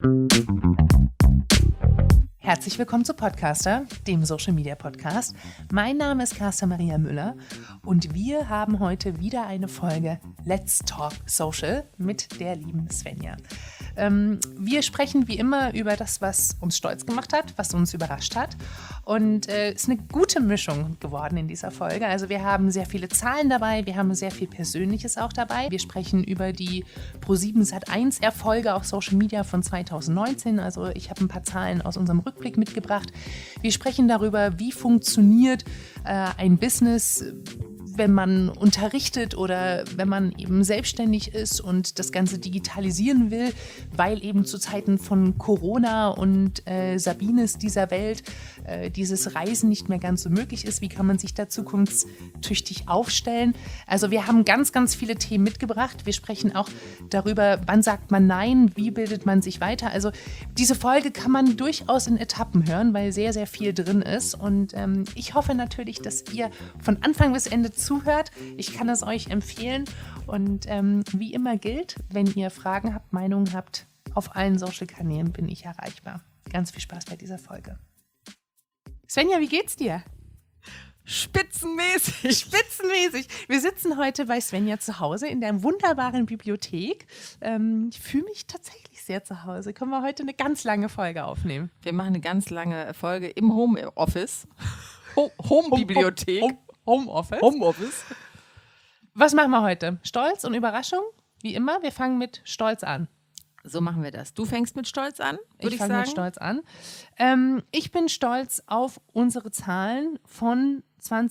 Herzlich willkommen zu Podcaster, dem Social Media Podcast. Mein Name ist Carsten Maria Müller und wir haben heute wieder eine Folge Let's Talk Social mit der lieben Svenja. Wir sprechen wie immer über das, was uns stolz gemacht hat, was uns überrascht hat. Und es ist eine gute Mischung geworden in dieser Folge. Also wir haben sehr viele Zahlen dabei, wir haben sehr viel Persönliches auch dabei. Wir sprechen über die Pro7 Sat.1 Erfolge auf Social Media von 2019. Also ich habe ein paar Zahlen aus unserem Rückblick mitgebracht. Wir sprechen darüber, wie funktioniert ein Business, wenn man unterrichtet oder wenn man eben selbstständig ist und das Ganze digitalisieren will, weil eben zu Zeiten von Corona und Sabines dieser Welt dieses Reisen nicht mehr ganz so möglich ist. Wie kann man sich da zukunftstüchtig aufstellen? Also wir haben ganz, ganz viele Themen mitgebracht. Wir sprechen auch darüber, wann sagt man Nein, wie bildet man sich weiter. Also diese Folge kann man durchaus in Etappen hören, weil sehr, sehr viel drin ist. Und ich hoffe natürlich, dass ihr von Anfang bis Ende zuhört. Ich kann es euch empfehlen. Und wie immer gilt, wenn ihr Fragen habt, Meinungen habt, auf allen Social-Kanälen bin ich erreichbar. Ganz viel Spaß bei dieser Folge. Svenja, wie geht's dir? Spitzenmäßig. Spitzenmäßig. Wir sitzen heute bei Svenja zu Hause in der wunderbaren Bibliothek. Ich fühle mich tatsächlich sehr zu Hause. Können wir heute eine ganz lange Folge aufnehmen? Wir machen eine ganz lange Folge im Homeoffice. Home-Bibliothek. Homeoffice. Was machen wir heute? Stolz und Überraschung? Wie immer, wir fangen mit Stolz an. So machen wir das. Du fängst mit Stolz an, würde ich sagen. Ich fange mit Stolz an. Ich bin stolz auf unsere Zahlen von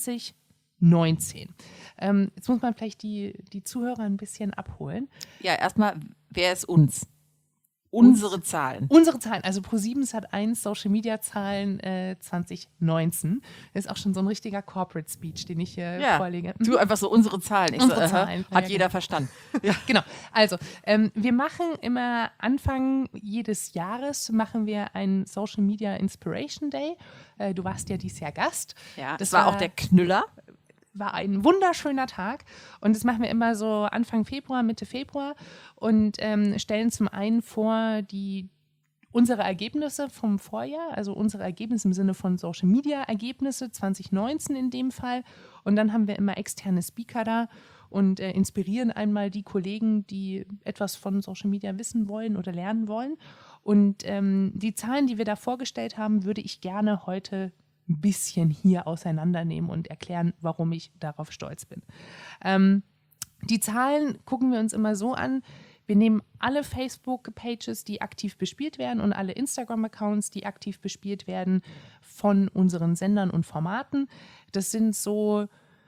2019. Jetzt muss man vielleicht die Zuhörer ein bisschen abholen. Ja, erstmal, wer ist uns? Unsere Zahlen. Unsere Zahlen, also Pro7 Sat.1 Social Media Zahlen 2019. Das ist auch schon so ein richtiger Corporate Speech, den ich hier vorlege. Du einfach so unsere Zahlen. Unsere Zahlen. Hat jeder verstanden. Ja. Genau. Also, wir machen immer Anfang jedes Jahres machen wir einen Social Media Inspiration Day. Du warst ja dieses Jahr Gast. Ja, das war auch der Knüller. War ein wunderschöner Tag und das machen wir immer so Anfang Februar, Mitte Februar und stellen zum einen vor unsere Ergebnisse vom Vorjahr, also unsere Ergebnisse im Sinne von Social Media Ergebnisse 2019 in dem Fall, und dann haben wir immer externe Speaker da und inspirieren einmal die Kollegen, die etwas von Social Media wissen wollen oder lernen wollen, und die Zahlen, die wir da vorgestellt haben, würde ich gerne heute ein bisschen hier auseinandernehmen und erklären, warum ich darauf stolz bin. Die Zahlen gucken wir uns immer so an. Wir nehmen alle Facebook-Pages, die aktiv bespielt werden, und alle Instagram-Accounts, die aktiv bespielt werden, von unseren Sendern und Formaten. Das sind so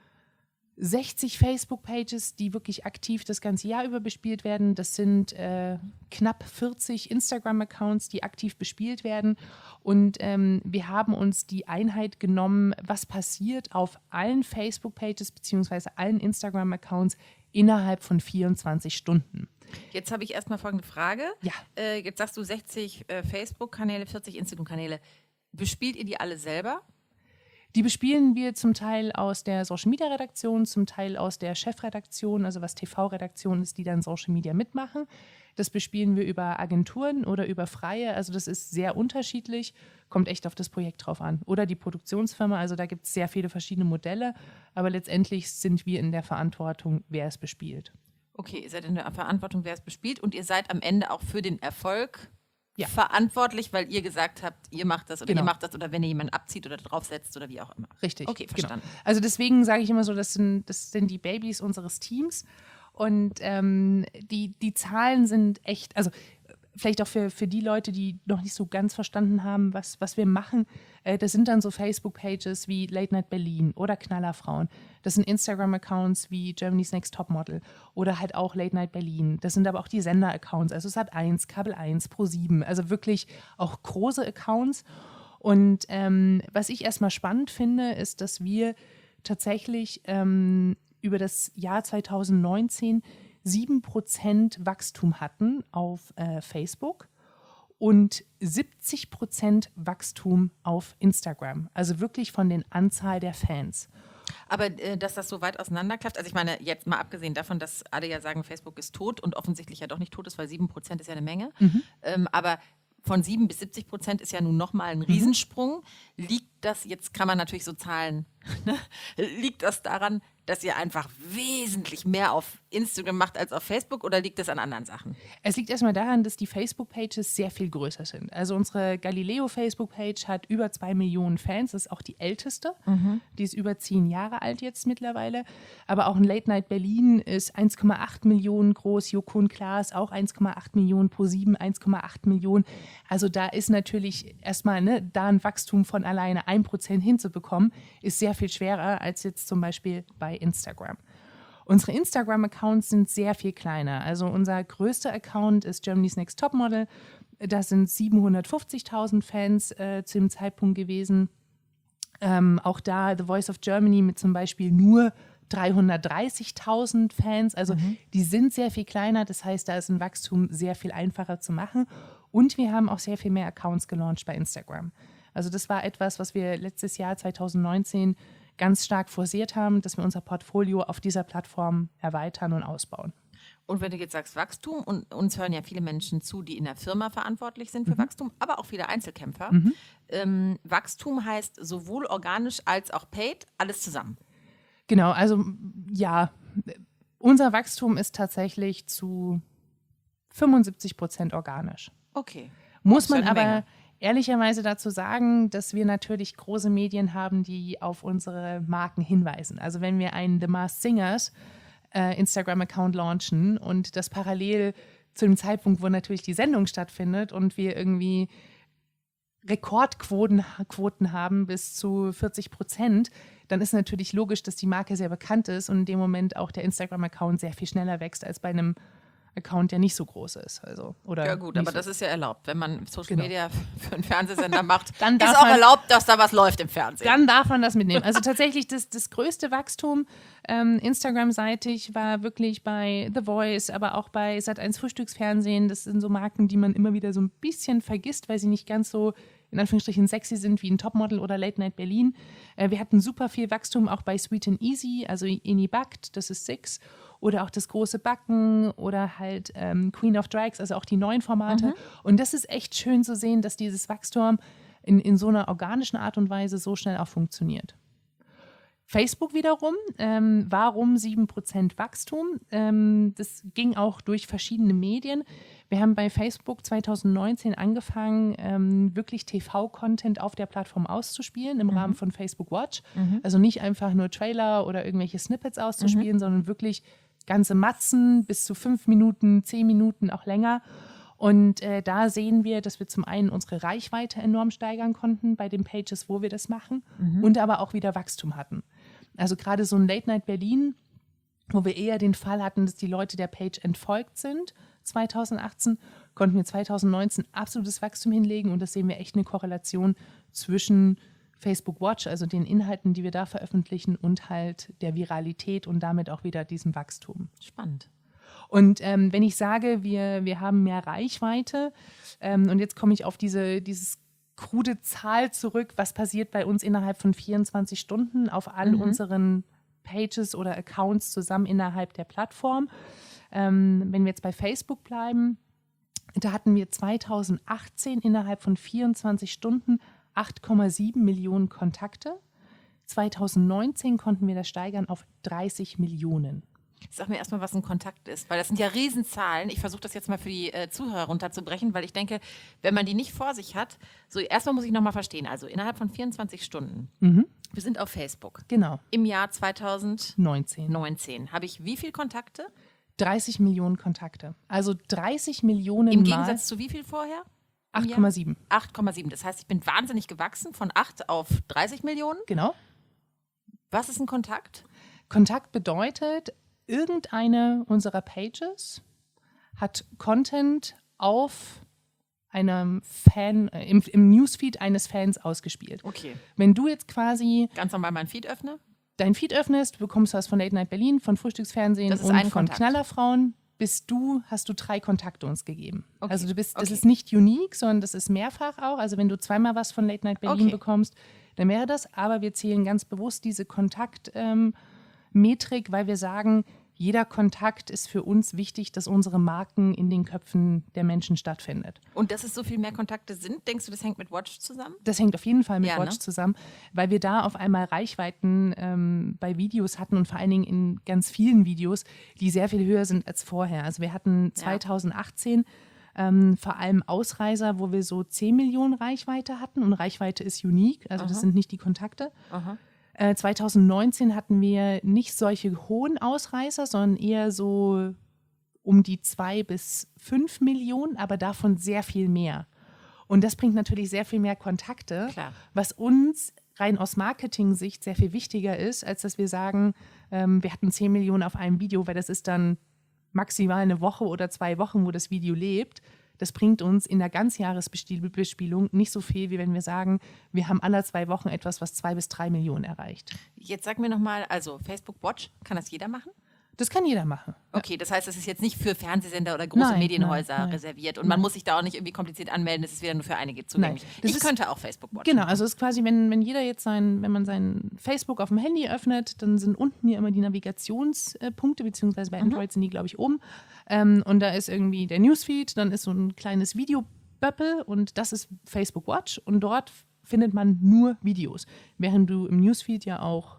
60 Facebook-Pages, die wirklich aktiv das ganze Jahr über bespielt werden. Das sind knapp 40 Instagram-Accounts, die aktiv bespielt werden. Und wir haben uns die Einheit genommen, was passiert auf allen Facebook-Pages bzw. allen Instagram-Accounts innerhalb von 24 Stunden. Jetzt habe ich erstmal folgende Frage. Ja. Jetzt sagst du 60 Facebook-Kanäle, 40 Instagram-Kanäle. Bespielt ihr die alle selber? Die bespielen wir zum Teil aus der Social-Media-Redaktion, zum Teil aus der Chefredaktion, also was TV-Redaktion ist, die dann Social Media mitmachen. Das bespielen wir über Agenturen oder über Freie, also das ist sehr unterschiedlich, kommt echt auf das Projekt drauf an. Oder die Produktionsfirma, also da gibt es sehr viele verschiedene Modelle, aber letztendlich sind wir in der Verantwortung, wer es bespielt. Okay, ihr seid in der Verantwortung, wer es bespielt, und ihr seid am Ende auch für den Erfolg verantwortlich, weil ihr gesagt habt, ihr macht das oder ihr macht das, oder wenn ihr jemanden abzieht oder draufsetzt oder wie auch immer. Richtig. Okay, verstanden. Genau. Also deswegen sage ich immer so, das sind die Babys unseres Teams, und die Zahlen sind echt, also vielleicht auch für die Leute, die noch nicht so ganz verstanden haben, was wir machen, das sind dann so Facebook-Pages wie Late Night Berlin oder Knallerfrauen. Das sind Instagram-Accounts wie Germany's Next Topmodel oder halt auch Late Night Berlin. Das sind aber auch die Sender-Accounts, also Sat.1, Kabel 1, Pro7, also wirklich auch große Accounts. Und was ich erstmal spannend finde, ist, dass wir tatsächlich über das Jahr 2019 7% Wachstum hatten auf Facebook und 70% Wachstum auf Instagram. Also wirklich von den Anzahl der Fans. Aber dass das so weit auseinanderklafft, also ich meine, jetzt mal abgesehen davon, dass alle ja sagen, Facebook ist tot und offensichtlich ja doch nicht tot ist, weil 7% ist ja eine Menge. Aber von 7 bis 70% ist ja nun nochmal ein Riesensprung. Liegt das, jetzt kann man natürlich so Zahlen, ne? Liegt das daran, dass ihr einfach wesentlich mehr auf Instagram macht als auf Facebook oder liegt das an anderen Sachen? Es liegt erstmal daran, dass die Facebook-Pages sehr viel größer sind. Also unsere Galileo-Facebook-Page hat über 2 Millionen Fans, das ist auch die älteste. Die ist über 10 Jahre alt jetzt mittlerweile. Aber auch ein Late Night Berlin ist 1,8 Millionen groß, Joko und Klaas auch 1,8 Millionen, ProSieben 1,8 Millionen. Also da ist natürlich erstmal, ne, da ein Wachstum von alleine 1% hinzubekommen, ist sehr viel schwerer als jetzt zum Beispiel bei Instagram. Unsere Instagram-Accounts sind sehr viel kleiner. Also unser größter Account ist Germany's Next Topmodel. Das sind 750.000 Fans zu dem Zeitpunkt gewesen. Auch da The Voice of Germany mit zum Beispiel nur 330.000 Fans. Also die sind sehr viel kleiner. Das heißt, da ist ein Wachstum sehr viel einfacher zu machen. Und wir haben auch sehr viel mehr Accounts gelauncht bei Instagram. Also das war etwas, was wir letztes Jahr 2019 ganz stark forciert haben, dass wir unser Portfolio auf dieser Plattform erweitern und ausbauen. Und wenn du jetzt sagst Wachstum, und uns hören ja viele Menschen zu, die in der Firma verantwortlich sind für Wachstum, aber auch viele Einzelkämpfer. Wachstum heißt sowohl organisch als auch paid, alles zusammen. Genau, also ja, unser Wachstum ist tatsächlich zu 75% organisch. Okay. Muss man aber ehrlicherweise dazu sagen, dass wir natürlich große Medien haben, die auf unsere Marken hinweisen. Also wenn wir einen The Masked Singers Instagram-Account launchen und das parallel zu dem Zeitpunkt, wo natürlich die Sendung stattfindet und wir irgendwie Rekordquoten haben bis zu 40%, dann ist natürlich logisch, dass die Marke sehr bekannt ist und in dem Moment auch der Instagram-Account sehr viel schneller wächst als bei einem Account, der nicht so groß ist. Also, oder ja gut, aber so. Das ist ja erlaubt. Wenn man Social Media für einen Fernsehsender macht, dann ist auch erlaubt, dass da was läuft im Fernsehen. Dann darf man das mitnehmen. Also tatsächlich das größte Wachstum Instagram-seitig war wirklich bei The Voice, aber auch bei Sat.1 Frühstücksfernsehen. Das sind so Marken, die man immer wieder so ein bisschen vergisst, weil sie nicht ganz so in Anführungsstrichen sexy sind wie ein Topmodel oder Late Night Berlin. Wir hatten super viel Wachstum auch bei Sweet and Easy, also Ini Backt, das ist Six. Oder auch das große Backen oder halt Queen of Drags, also auch die neuen Formate. Und das ist echt schön zu sehen, dass dieses Wachstum in so einer organischen Art und Weise so schnell auch funktioniert. Facebook wiederum, warum 7% Wachstum? Das ging auch durch verschiedene Medien. Wir haben bei Facebook 2019 angefangen, wirklich TV-Content auf der Plattform auszuspielen im Rahmen von Facebook Watch. Also nicht einfach nur Trailer oder irgendwelche Snippets auszuspielen, sondern wirklich ganze Matzen bis zu 5 Minuten, 10 Minuten, auch länger. Und da sehen wir, dass wir zum einen unsere Reichweite enorm steigern konnten bei den Pages, wo wir das machen und aber auch wieder Wachstum hatten. Also gerade so ein Late Night Berlin, wo wir eher den Fall hatten, dass die Leute der Page entfolgt sind, 2018, konnten wir 2019 absolutes Wachstum hinlegen und das sehen wir echt eine Korrelation zwischen Facebook Watch, also den Inhalten, die wir da veröffentlichen und halt der Viralität und damit auch wieder diesem Wachstum. Spannend. Und wenn ich sage, wir haben mehr Reichweite und jetzt komme ich auf dieses krude Zahl zurück, was passiert bei uns innerhalb von 24 Stunden auf all unseren Pages oder Accounts zusammen innerhalb der Plattform. Wenn wir jetzt bei Facebook bleiben, da hatten wir 2018 innerhalb von 24 Stunden 8,7 Millionen Kontakte. 2019 konnten wir das steigern auf 30 Millionen. Sag mir erstmal, was ein Kontakt ist, weil das sind ja Riesenzahlen. Ich versuche das jetzt mal für die Zuhörer runterzubrechen, weil ich denke, wenn man die nicht vor sich hat, so erstmal muss ich nochmal verstehen, also innerhalb von 24 Stunden, wir sind auf Facebook. Genau. Im Jahr 2019 habe ich wie viele Kontakte? 30 Millionen Kontakte. Also 30 Millionen Im Gegensatz zu wie viel vorher? 8,7. 8,7. Das heißt, ich bin wahnsinnig gewachsen von 8 auf 30 Millionen. Genau. Was ist ein Kontakt? Kontakt bedeutet, irgendeine unserer Pages hat Content auf einem Fan, im Newsfeed eines Fans ausgespielt. Okay. Wenn du jetzt quasi ganz normal meinen Feed öffne? Dein Feed öffnest, bekommst du was von Late Night Berlin, von Frühstücksfernsehen und von Knallerfrauen, hast du 3 Kontakte uns gegeben. Okay. Also das ist nicht unique, sondern das ist mehrfach auch. Also wenn du zweimal was von Late Night Berlin bekommst, dann wäre das. Aber wir zählen ganz bewusst diese Kontaktmetrik, weil wir sagen, jeder Kontakt ist für uns wichtig, dass unsere Marken in den Köpfen der Menschen stattfindet. Und dass es so viel mehr Kontakte sind, denkst du, das hängt mit Watch zusammen? Das hängt auf jeden Fall mit Watch zusammen, weil wir da auf einmal Reichweiten bei Videos hatten und vor allen Dingen in ganz vielen Videos, die sehr viel höher sind als vorher. Also wir hatten 2018 vor allem Ausreißer, wo wir so 10 Millionen Reichweite hatten und Reichweite ist unique, also das sind nicht die Kontakte. 2019 hatten wir nicht solche hohen Ausreißer, sondern eher so um die 2 bis 5 Millionen, aber davon sehr viel mehr. Und das bringt natürlich sehr viel mehr Kontakte, was uns rein aus Marketing-Sicht sehr viel wichtiger ist, als dass wir sagen, wir hatten 10 Millionen auf einem Video, weil das ist dann maximal eine Woche oder 2 Wochen, wo das Video lebt. Das bringt uns in der Ganzjahresbespielung nicht so viel, wie wenn wir sagen, wir haben alle 2 Wochen etwas, was 2 bis 3 Millionen erreicht. Jetzt sag mir nochmal, also Facebook Watch, kann das jeder machen? Das kann jeder machen. Okay, das heißt, es ist jetzt nicht für Fernsehsender oder große Medienhäuser reserviert und man muss sich da auch nicht irgendwie kompliziert anmelden, es ist wieder nur für einige zugänglich. Ich könnte auch Facebook watchen. Genau, also es ist quasi, wenn jeder jetzt wenn man sein Facebook auf dem Handy öffnet, dann sind unten hier immer die Navigationspunkte, beziehungsweise bei Android sind die, glaube ich, oben. Und da ist irgendwie der Newsfeed, dann ist so ein kleines Videoböppel und das ist Facebook Watch und dort findet man nur Videos, während du im Newsfeed ja auch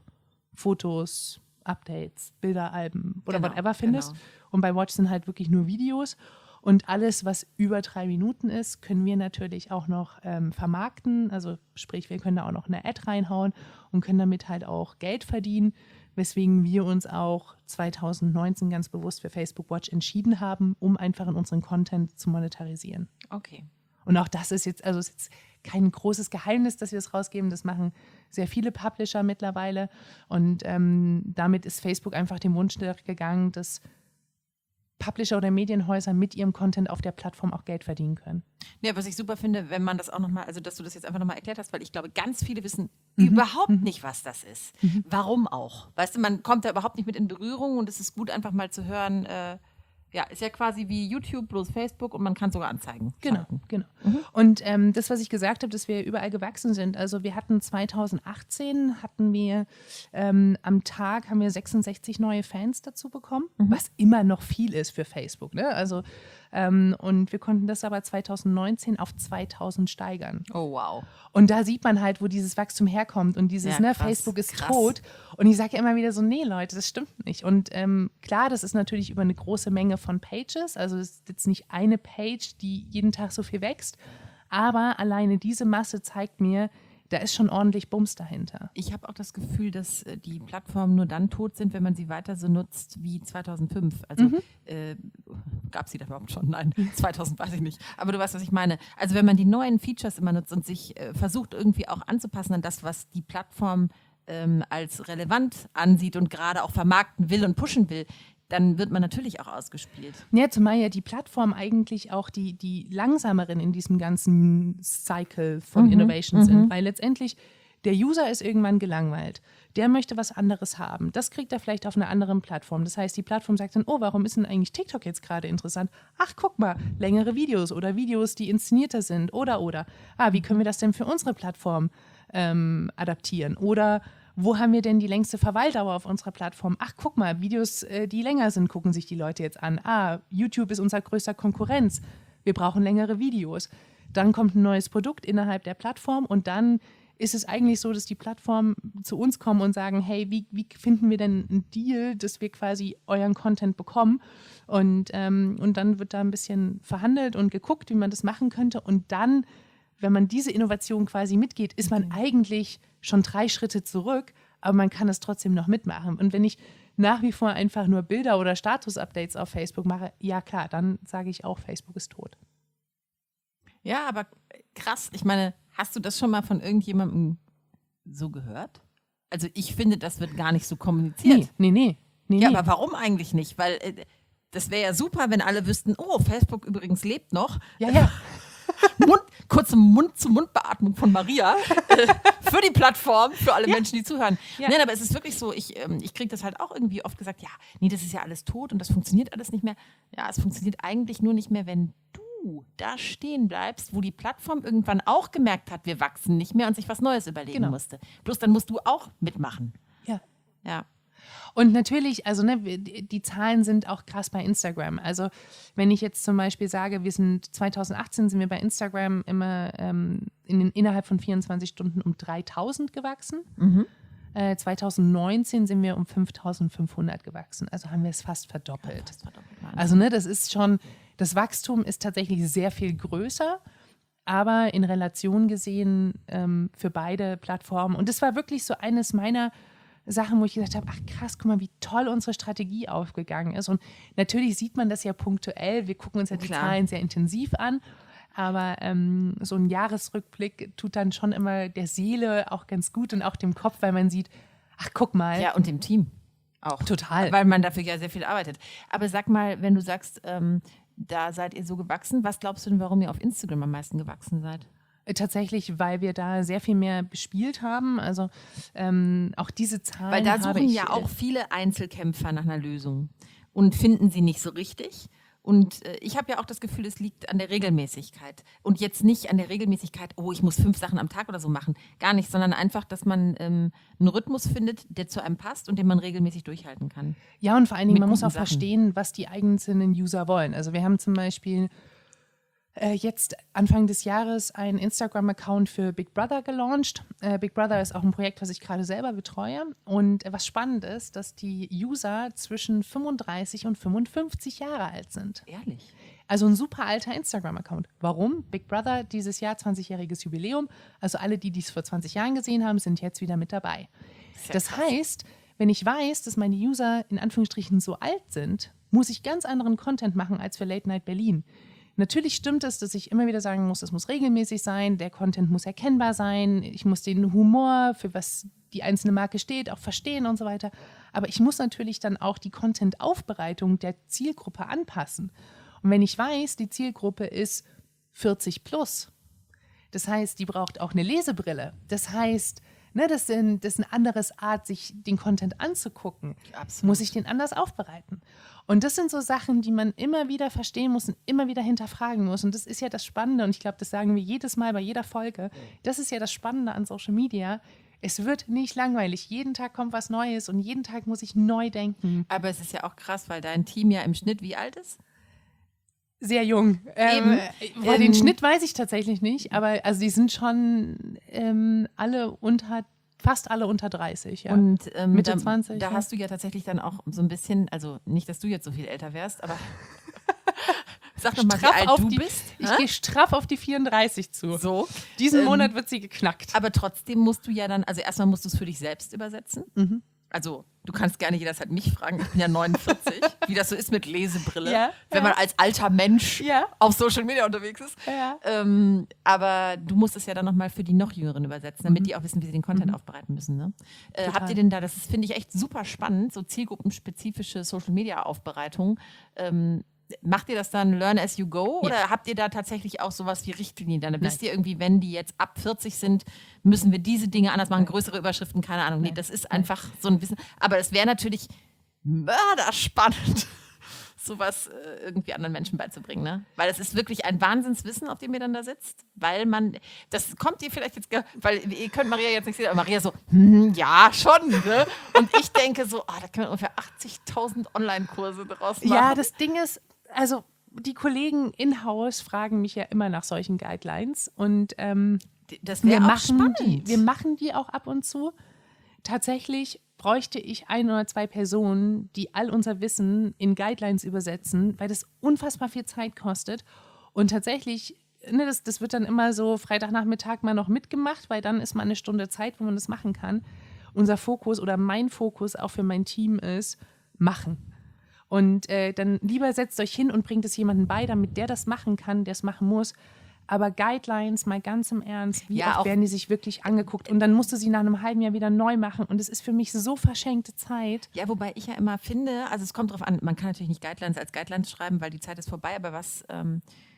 Fotos, Updates, Bilder, Alben oder whatever findest. Genau. Und bei Watch sind halt wirklich nur Videos. Und alles, was über 3 Minuten ist, können wir natürlich auch noch vermarkten. Also sprich, wir können da auch noch eine Ad reinhauen und können damit halt auch Geld verdienen, weswegen wir uns auch 2019 ganz bewusst für Facebook Watch entschieden haben, um einfach in unseren Content zu monetarisieren. Okay. Und auch das ist jetzt, ist jetzt kein großes Geheimnis, dass wir das rausgeben. Das machen sehr viele Publisher mittlerweile. Und damit ist Facebook einfach dem Wunsch gegangen, dass Publisher oder Medienhäuser mit ihrem Content auf der Plattform auch Geld verdienen können. Ja, was ich super finde, wenn man das auch nochmal, also dass du das jetzt einfach nochmal erklärt hast, weil ich glaube, ganz viele wissen überhaupt nicht, was das ist. Warum auch? Weißt du, man kommt da überhaupt nicht mit in Berührung und es ist gut, einfach mal zu hören, ist ja quasi wie YouTube bloß Facebook und man kann sogar Anzeigen schalten. Genau. Und das, was ich gesagt habe, dass wir überall gewachsen sind. Also wir hatten 2018, am Tag haben wir 66 neue Fans dazu bekommen, was immer noch viel ist für Facebook. Ne? Also und wir konnten das aber 2019 auf 2000 steigern. Oh, wow. Und da sieht man halt, wo dieses Wachstum herkommt und dieses, krass, Facebook ist tot. Und ich sage ja immer wieder so, nee, Leute, das stimmt nicht. Und klar, das ist natürlich über eine große Menge von Pages. Also es ist jetzt nicht eine Page, die jeden Tag so viel wächst. Aber alleine diese Masse zeigt mir, da ist schon ordentlich Bums dahinter. Ich habe auch das Gefühl, dass die Plattformen nur dann tot sind, wenn man sie weiter so nutzt wie 2005. Also gab es die da überhaupt schon? Nein, 2000 weiß ich nicht. Aber du weißt, was ich meine. Also wenn man die neuen Features immer nutzt und sich versucht irgendwie auch anzupassen an das, was die Plattform als relevant ansieht und gerade auch vermarkten will und pushen will, dann wird man natürlich auch ausgespielt. Ja, zumal ja die Plattform eigentlich auch die langsameren in diesem ganzen Cycle von Innovation sind. Weil letztendlich der User ist irgendwann gelangweilt. Der möchte was anderes haben. Das kriegt er vielleicht auf einer anderen Plattform. Das heißt, die Plattform sagt dann, oh, warum ist denn eigentlich TikTok jetzt gerade interessant? Ach, guck mal, längere Videos oder Videos, die inszenierter sind oder. Wie können wir das denn für unsere Plattform adaptieren? Oder wo haben wir denn die längste Verweildauer auf unserer Plattform? Ach, guck mal, Videos, die länger sind, gucken sich die Leute jetzt an. YouTube ist unser größter Konkurrenz. Wir brauchen längere Videos. Dann kommt ein neues Produkt innerhalb der Plattform und dann ist es eigentlich so, dass die Plattformen zu uns kommen und sagen, hey, wie finden wir denn einen Deal, dass wir quasi euren Content bekommen? Und dann wird da ein bisschen verhandelt und geguckt, wie man das machen könnte. Und dann, wenn man diese Innovation quasi mitgeht, ist man eigentlich schon 3 Schritte zurück, aber man kann es trotzdem noch mitmachen. Und wenn ich nach wie vor einfach nur Bilder oder Status-Updates auf Facebook mache, ja klar, dann sage ich auch, Facebook ist tot. Ja, aber krass. Ich meine, hast du das schon mal von irgendjemandem so gehört? Also ich finde, das wird gar nicht so kommuniziert. Nee. Ja, aber warum eigentlich nicht? Weil das wäre ja super, wenn alle wüssten, oh, Facebook übrigens lebt noch. Ja. kurze Mund-zu-Mund-Beatmung von Maria für die Plattform, für alle Menschen, die zuhören. Ja. Nein, aber es ist wirklich so, ich kriege das halt auch irgendwie oft gesagt, ja, nee, das ist ja alles tot und das funktioniert alles nicht mehr. Ja, es funktioniert eigentlich nur nicht mehr, wenn du da stehen bleibst, wo die Plattform irgendwann auch gemerkt hat, wir wachsen nicht mehr und sich was Neues überlegen musste. Bloß dann musst du auch mitmachen. Ja. Und natürlich, also die Zahlen sind auch krass bei Instagram. Also wenn ich jetzt zum Beispiel sage, 2018 sind wir bei Instagram immer innerhalb von 24 Stunden um 3.000 gewachsen. 2019 sind wir um 5.500 gewachsen. Also haben wir es fast verdoppelt. Also das ist schon, das Wachstum ist tatsächlich sehr viel größer, aber in Relation gesehen für beide Plattformen. Und das war wirklich so eines meiner Sachen, wo ich gesagt habe, ach krass, guck mal, wie toll unsere Strategie aufgegangen ist. Und natürlich sieht man das ja punktuell. Wir gucken uns ja die Zahlen sehr intensiv an. Aber so ein Jahresrückblick tut dann schon immer der Seele auch ganz gut und auch dem Kopf, weil man sieht, ach guck mal. Ja, und dem Team auch. Total. Weil man dafür ja sehr viel arbeitet. Aber sag mal, wenn du sagst, da seid ihr so gewachsen, was glaubst du denn, warum ihr auf Instagram am meisten gewachsen seid? Tatsächlich, weil wir da sehr viel mehr bespielt haben. Also auch diese Zahlen. Weil da suchen ja auch viele Einzelkämpfer nach einer Lösung und finden sie nicht so richtig. Und ich habe ja auch das Gefühl, es liegt an der Regelmäßigkeit. Und jetzt nicht an der Regelmäßigkeit, oh, ich muss 5 Sachen am Tag oder so machen. Gar nicht, sondern einfach, dass man einen Rhythmus findet, der zu einem passt und den man regelmäßig durchhalten kann. Ja, und vor allen Dingen, man muss auch verstehen, was die einzelnen User wollen. Also wir haben zum Beispiel jetzt Anfang des Jahres einen Instagram-Account für Big Brother gelauncht. Big Brother ist auch ein Projekt, was ich gerade selber betreue. Und was spannend ist, dass die User zwischen 35 und 55 Jahre alt sind. Ehrlich? Also ein super alter Instagram-Account. Warum? Big Brother, dieses Jahr 20-jähriges Jubiläum. Also alle, die es vor 20 Jahren gesehen haben, sind jetzt wieder mit dabei. Das heißt, wenn ich weiß, dass meine User in Anführungsstrichen so alt sind, muss ich ganz anderen Content machen als für Late Night Berlin. Natürlich stimmt es, dass ich immer wieder sagen muss, es muss regelmäßig sein, der Content muss erkennbar sein, ich muss den Humor, für was die einzelne Marke steht, auch verstehen und so weiter. Aber ich muss natürlich dann auch die Content-Aufbereitung der Zielgruppe anpassen. Und wenn ich weiß, die Zielgruppe ist 40 plus, das heißt, die braucht auch eine Lesebrille. Das heißt, das ist eine andere Art, sich den Content anzugucken. Absolut. Muss ich den anders aufbereiten. Und das sind so Sachen, die man immer wieder verstehen muss und immer wieder hinterfragen muss. Und das ist ja das Spannende. Und ich glaube, das sagen wir jedes Mal bei jeder Folge. Das ist ja das Spannende an Social Media. Es wird nicht langweilig. Jeden Tag kommt was Neues und jeden Tag muss ich neu denken. Aber es ist ja auch krass, weil dein Team ja im Schnitt wie alt ist? Sehr jung. Den Schnitt weiß ich tatsächlich nicht, aber also die sind schon fast alle unter 30. Ja. Und Mitte 20. Da hast du ja tatsächlich dann auch so ein bisschen, also nicht, dass du jetzt so viel älter wärst, aber sag doch mal, wie alt du bist. Ich gehe straff auf die 34 zu. So. Diesen Monat wird sie geknackt. Aber trotzdem musst du ja dann, also erstmal musst du es für dich selbst übersetzen. Also du kannst gerne jederzeit mich fragen, ich bin ja 49, wie das so ist mit Lesebrille, wenn man als alter Mensch auf Social Media unterwegs ist. Ja. Aber du musst es ja dann nochmal für die noch Jüngeren übersetzen, damit die auch wissen, wie sie den Content aufbereiten müssen. Ne? Habt ihr denn da, das finde ich echt super spannend, so zielgruppenspezifische Social Media Aufbereitung, macht ihr das dann Learn as you go oder habt ihr da tatsächlich auch sowas wie Richtlinien? Dann wisst ihr irgendwie, wenn die jetzt ab 40 sind, müssen wir diese Dinge anders machen, größere Überschriften, keine Ahnung. Nee, das ist einfach so ein Wissen. Aber es wäre natürlich mörderspannend, sowas irgendwie anderen Menschen beizubringen. Ne? Weil es ist wirklich ein Wahnsinnswissen, auf dem ihr dann da sitzt. Weil man, das kommt ihr vielleicht jetzt, weil ihr könnt Maria jetzt nicht sehen, aber Maria so, ja, schon. Ne? Und ich denke so, da können wir ungefähr 80.000 Online-Kurse draus machen. Ja, das Ding ist, also die Kollegen in-house fragen mich ja immer nach solchen Guidelines und das wäre auch spannend. Wir machen die auch ab und zu. Tatsächlich bräuchte ich 1 oder 2 Personen, die all unser Wissen in Guidelines übersetzen, weil das unfassbar viel Zeit kostet. Und tatsächlich, das wird dann immer so Freitagnachmittag mal noch mitgemacht, weil dann ist mal eine Stunde Zeit, wo man das machen kann. Unser Fokus oder mein Fokus auch für mein Team ist, machen. Und dann lieber setzt euch hin und bringt es jemandem bei, damit der das machen kann, der es machen muss. Aber Guidelines, mal ganz im Ernst, wie oft werden die sich wirklich angeguckt? Und dann musst du sie nach einem halben Jahr wieder neu machen. Und es ist für mich so verschenkte Zeit. Ja, wobei ich ja immer finde, also es kommt drauf an, man kann natürlich nicht Guidelines als Guidelines schreiben, weil die Zeit ist vorbei, aber was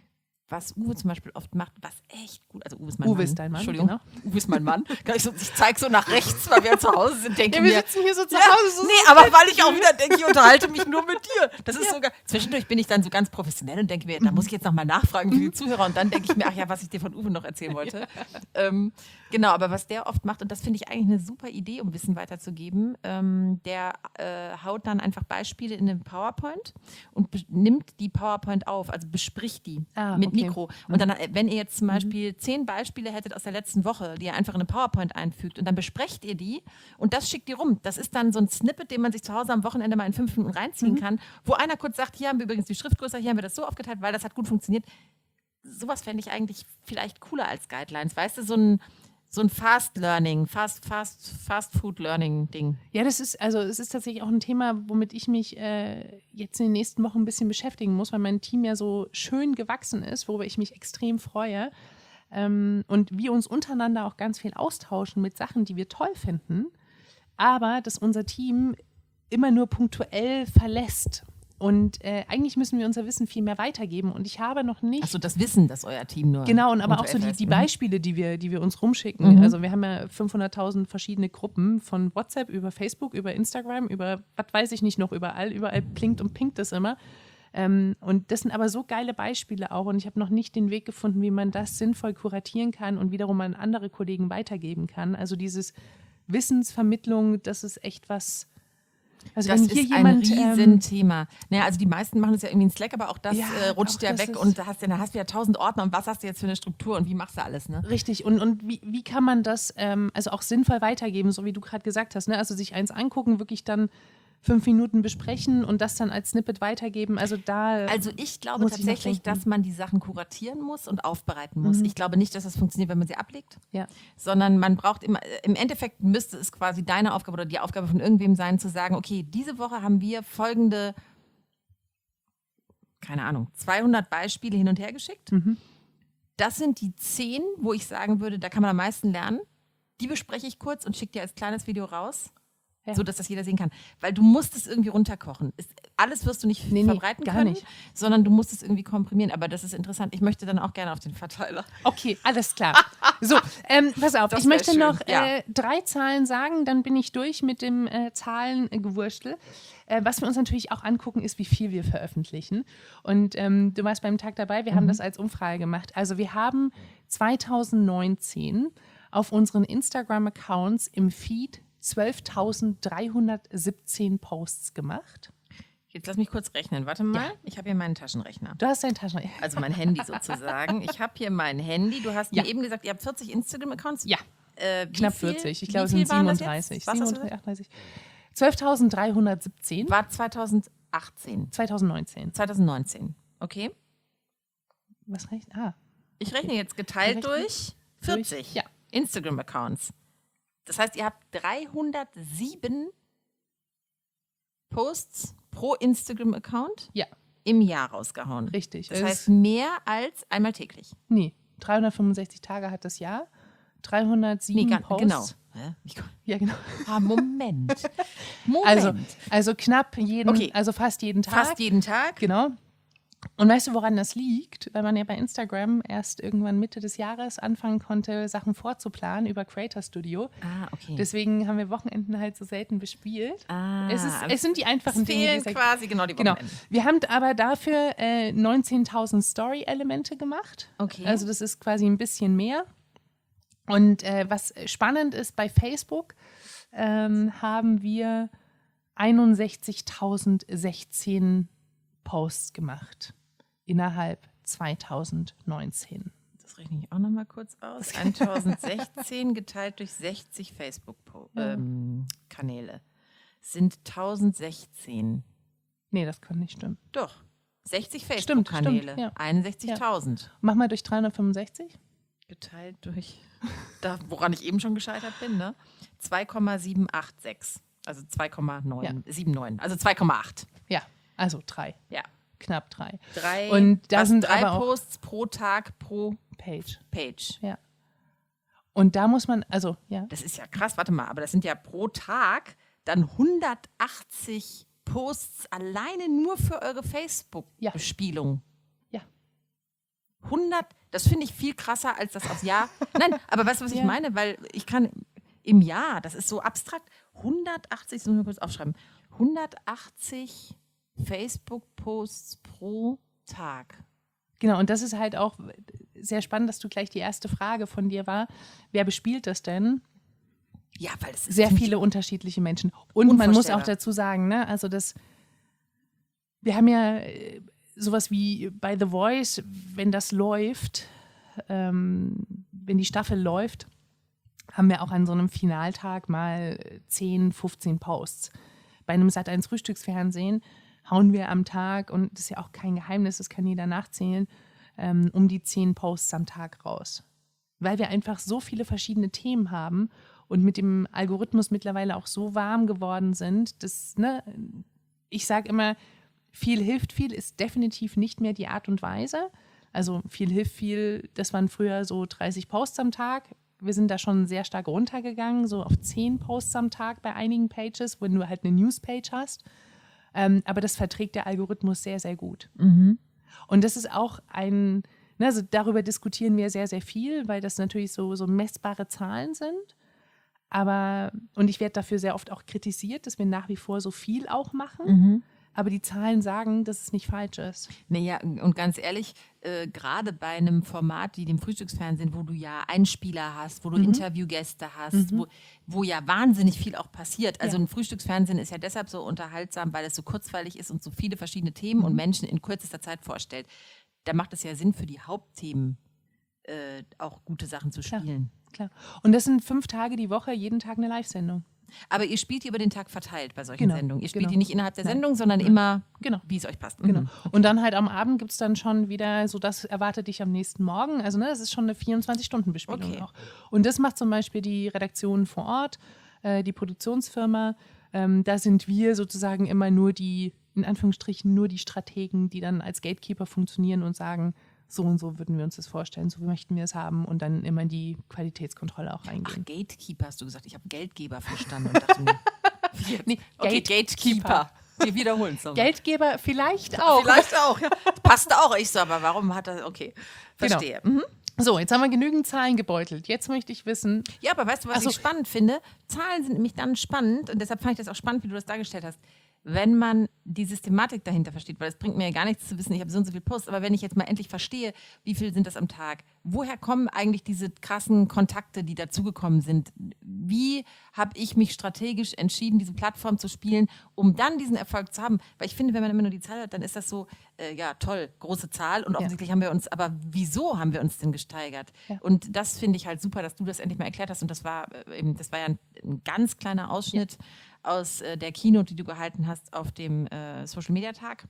was Uwe zum Beispiel oft macht, was echt gut, also Uwe ist mein Uwe Mann. ist dein Mann, Entschuldigung, genau. Uwe ist mein Mann. Ich zeige so nach rechts, weil wir zu Hause sind, denke Ja, mir. wir sitzen hier so zu Hause. So Nee, aber weil ich auch wieder denke, ich unterhalte mich nur mit dir. Das ist sogar, zwischendurch bin ich dann so ganz professionell und denke mir, da muss ich jetzt nochmal nachfragen für die Zuhörer und dann denke ich mir, ach ja, was ich dir von Uwe noch erzählen wollte. Genau, aber was der oft macht, und das finde ich eigentlich eine super Idee, um Wissen weiterzugeben, der haut dann einfach Beispiele in den PowerPoint und nimmt die PowerPoint auf, also bespricht die mit okay. Mikro. Und dann, wenn ihr jetzt zum Beispiel 10 Beispiele hättet aus der letzten Woche, die ihr einfach in eine PowerPoint einfügt und dann besprecht ihr die und das schickt ihr rum. Das ist dann so ein Snippet, den man sich zu Hause am Wochenende mal in 5 Minuten reinziehen kann, wo einer kurz sagt, hier haben wir übrigens die Schrift größer, hier haben wir das so aufgeteilt, weil das hat gut funktioniert. Sowas fände ich eigentlich vielleicht cooler als Guidelines. Weißt du, so ein Fast Learning, Fast Food Learning Ding. Ja, es ist tatsächlich auch ein Thema, womit ich mich jetzt in den nächsten Wochen ein bisschen beschäftigen muss, weil mein Team ja so schön gewachsen ist, worüber ich mich extrem freue. Und wir uns untereinander auch ganz viel austauschen mit Sachen, die wir toll finden, aber dass unser Team immer nur punktuell verlässt. Und eigentlich müssen wir unser Wissen viel mehr weitergeben. Und ich habe noch nicht. Achso, das Wissen, dass euer Team nur. Genau, und aber auch so die Beispiele, die wir uns rumschicken. Also wir haben ja 500.000 verschiedene Gruppen von WhatsApp über Facebook, über Instagram, über was weiß ich nicht noch, überall blinkt und pinkt es immer. Und das sind aber so geile Beispiele auch. Und ich habe noch nicht den Weg gefunden, wie man das sinnvoll kuratieren kann und wiederum an andere Kollegen weitergeben kann. Also dieses Wissensvermittlung, das ist echt was. Also das wenn hier ist jemand, ein Riesenthema. Naja, also die meisten machen das ja irgendwie in Slack, aber auch das rutscht ja weg und da hast du ja 1000 Ordner und was hast du jetzt für eine Struktur und wie machst du alles, ne? Richtig, und wie kann man das also auch sinnvoll weitergeben, so wie du gerade gesagt hast, ne? Also sich eins angucken, wirklich dann 5 Minuten besprechen und das dann als Snippet weitergeben. Also ich glaube tatsächlich, dass man die Sachen kuratieren muss und aufbereiten muss. Ich glaube nicht, dass das funktioniert, wenn man sie ablegt, sondern man braucht immer, im Endeffekt müsste es quasi deine Aufgabe oder die Aufgabe von irgendwem sein, zu sagen, okay, diese Woche haben wir folgende, keine Ahnung, 200 Beispiele hin und her geschickt. Das sind die 10, wo ich sagen würde, da kann man am meisten lernen. Die bespreche ich kurz und schicke dir als kleines Video raus. Ja. So, dass das jeder sehen kann. Weil du musst es irgendwie runterkochen. Alles wirst du nicht verbreiten können, nicht. Sondern du musst es irgendwie komprimieren. Aber das ist interessant. Ich möchte dann auch gerne auf den Verteiler. Okay, alles klar. So, pass auf. Ich möchte schön. Noch 3 Zahlen sagen, dann bin ich durch mit dem Zahlengewurstel. Was wir uns natürlich auch angucken, ist, wie viel wir veröffentlichen. Und du warst beim Tag dabei, wir haben das als Umfrage gemacht. Also wir haben 2019 auf unseren Instagram-Accounts im Feed 12.317 Posts gemacht. Jetzt lass mich kurz rechnen. Warte mal, ich habe hier meinen Taschenrechner. Du hast deinen Taschenrechner. Also mein Handy sozusagen. Ich habe hier mein Handy. Du hast mir eben gesagt, ihr habt 40 Instagram-Accounts? Ja, knapp 40. Ich glaube, es sind 37. 37. 12.317. War 2018. 2019. Okay. Was rechnet? Ich rechne jetzt geteilt durch 40 Instagram-Accounts. Das heißt, ihr habt 307 Posts pro Instagram-Account im Jahr rausgehauen. Richtig. Das heißt, mehr als einmal täglich. Nee, 365 Tage hat das Jahr, 307 Posts. Genau. Ja, genau. Moment. Also knapp also fast jeden Tag. Fast jeden Tag. Genau. Und weißt du, woran das liegt? Weil man ja bei Instagram erst irgendwann Mitte des Jahres anfangen konnte, Sachen vorzuplanen über Creator Studio. Okay. Deswegen haben wir Wochenenden halt so selten bespielt. Es sind die einfachen Dinge. Es fehlen quasi die Wochenenden. Genau. Wir haben aber dafür 19.000 Story-Elemente gemacht. Okay. Also das ist quasi ein bisschen mehr. Und was spannend ist, bei Facebook haben wir 61.016 Posts gemacht innerhalb 2019. Das rechne ich auch noch mal kurz aus. 1016 geteilt durch 60 Facebook-Kanäle sind 1016. Nee, das kann nicht stimmen. Doch. 60 Facebook-Kanäle. Stimmt, ja. 61.000. Mach mal durch 365. Geteilt durch, woran ich eben schon gescheitert bin, ne? 2,786. Also 2,979. Also 2,8. Ja. Also 3. Ja. Knapp 3. 3. Und da sind 3 aber Posts pro Tag pro Page. Ja. Und da muss man, Das ist ja krass, warte mal, aber das sind ja pro Tag dann 180 Posts alleine nur für eure Facebook-Bespielung. Ja. das finde ich viel krasser als das aufs Jahr. Nein, aber weißt du, was ich meine? Weil ich kann im Jahr, das ist so abstrakt, 180, das muss ich mal kurz aufschreiben, 180 Facebook-Posts pro Tag. Genau, und das ist halt auch sehr spannend, dass du gleich die erste Frage von dir war, wer bespielt das denn? Ja, weil es ist sehr viele unterschiedliche Menschen. Und man muss auch dazu sagen, ne, also wir haben ja sowas wie bei The Voice, wenn das läuft, wenn die Staffel läuft, haben wir auch an so einem Finaltag mal 10, 15 Posts. Bei einem Sat.1 Frühstücksfernsehen hauen wir am Tag, und das ist ja auch kein Geheimnis, das kann jeder nachzählen, um die 10 Posts am Tag raus. Weil wir einfach so viele verschiedene Themen haben und mit dem Algorithmus mittlerweile auch so warm geworden sind, dass, ne, ich sage immer, viel hilft viel ist definitiv nicht mehr die Art und Weise. Also viel hilft viel, das waren früher so 30 Posts am Tag. Wir sind da schon sehr stark runtergegangen, so auf 10 Posts am Tag bei einigen Pages, wenn du halt eine Newspage hast. Aber das verträgt der Algorithmus sehr, sehr gut. Mhm. Und das ist auch also darüber diskutieren wir sehr, sehr viel, weil das natürlich so messbare Zahlen sind. Und ich werde dafür sehr oft auch kritisiert, dass wir nach wie vor so viel auch machen. Mhm. Aber die Zahlen sagen, dass es nicht falsch ist. Naja, und ganz ehrlich, gerade bei einem Format wie dem Frühstücksfernsehen, wo du ja Einspieler hast, wo du Interviewgäste hast, wo ja wahnsinnig viel auch passiert. Also ein Frühstücksfernsehen ist ja deshalb so unterhaltsam, weil es so kurzweilig ist und so viele verschiedene Themen und Menschen in kürzester Zeit vorstellt. Da macht es ja Sinn, für die Hauptthemen auch gute Sachen zu spielen. Klar. Und das sind 5 Tage die Woche, jeden Tag eine Live-Sendung. Aber ihr spielt die über den Tag verteilt bei solchen Sendungen. Ihr spielt die nicht innerhalb der Sendung, sondern immer, wie es euch passt. Genau. Und dann halt am Abend gibt es dann schon wieder, so das erwartet dich am nächsten Morgen. Also das ist schon eine 24-Stunden-Bespielung auch. Und das macht zum Beispiel die Redaktion vor Ort, die Produktionsfirma. Da sind wir sozusagen immer nur die, in Anführungsstrichen, nur die Strategen, die dann als Gatekeeper funktionieren und sagen, so und so würden wir uns das vorstellen, so möchten wir es haben und dann immer in die Qualitätskontrolle auch reingehen. Ach, Gatekeeper hast du gesagt. Ich habe Geldgeber verstanden und dachte mir, nee, okay, Gatekeeper. Wir wiederholen es nochmal. Geldgeber vielleicht auch. Vielleicht auch, ja. Passt auch. Ich so, aber warum hat er, okay, verstehe. Genau. So, jetzt haben wir genügend Zahlen gebeutelt. Jetzt möchte ich wissen. Ja, aber weißt du, was ich spannend finde? Zahlen sind nämlich dann spannend und deshalb fand ich das auch spannend, wie du das dargestellt hast. Wenn man die Systematik dahinter versteht, weil es bringt mir ja gar nichts zu wissen, ich habe so und so viel Posts, aber wenn ich jetzt mal endlich verstehe, wie viel sind das am Tag, woher kommen eigentlich diese krassen Kontakte, die dazugekommen sind? Wie habe ich mich strategisch entschieden, diese Plattform zu spielen, um dann diesen Erfolg zu haben? Weil ich finde, wenn man immer nur die Zahl hat, dann ist das so, ja toll, große Zahl und offensichtlich haben wir uns, aber wieso haben wir uns denn gesteigert? Ja. Und das finde ich halt super, dass du das endlich mal erklärt hast und das war ja ein ganz kleiner Ausschnitt aus der Keynote, die du gehalten hast auf dem Social-Media-Tag.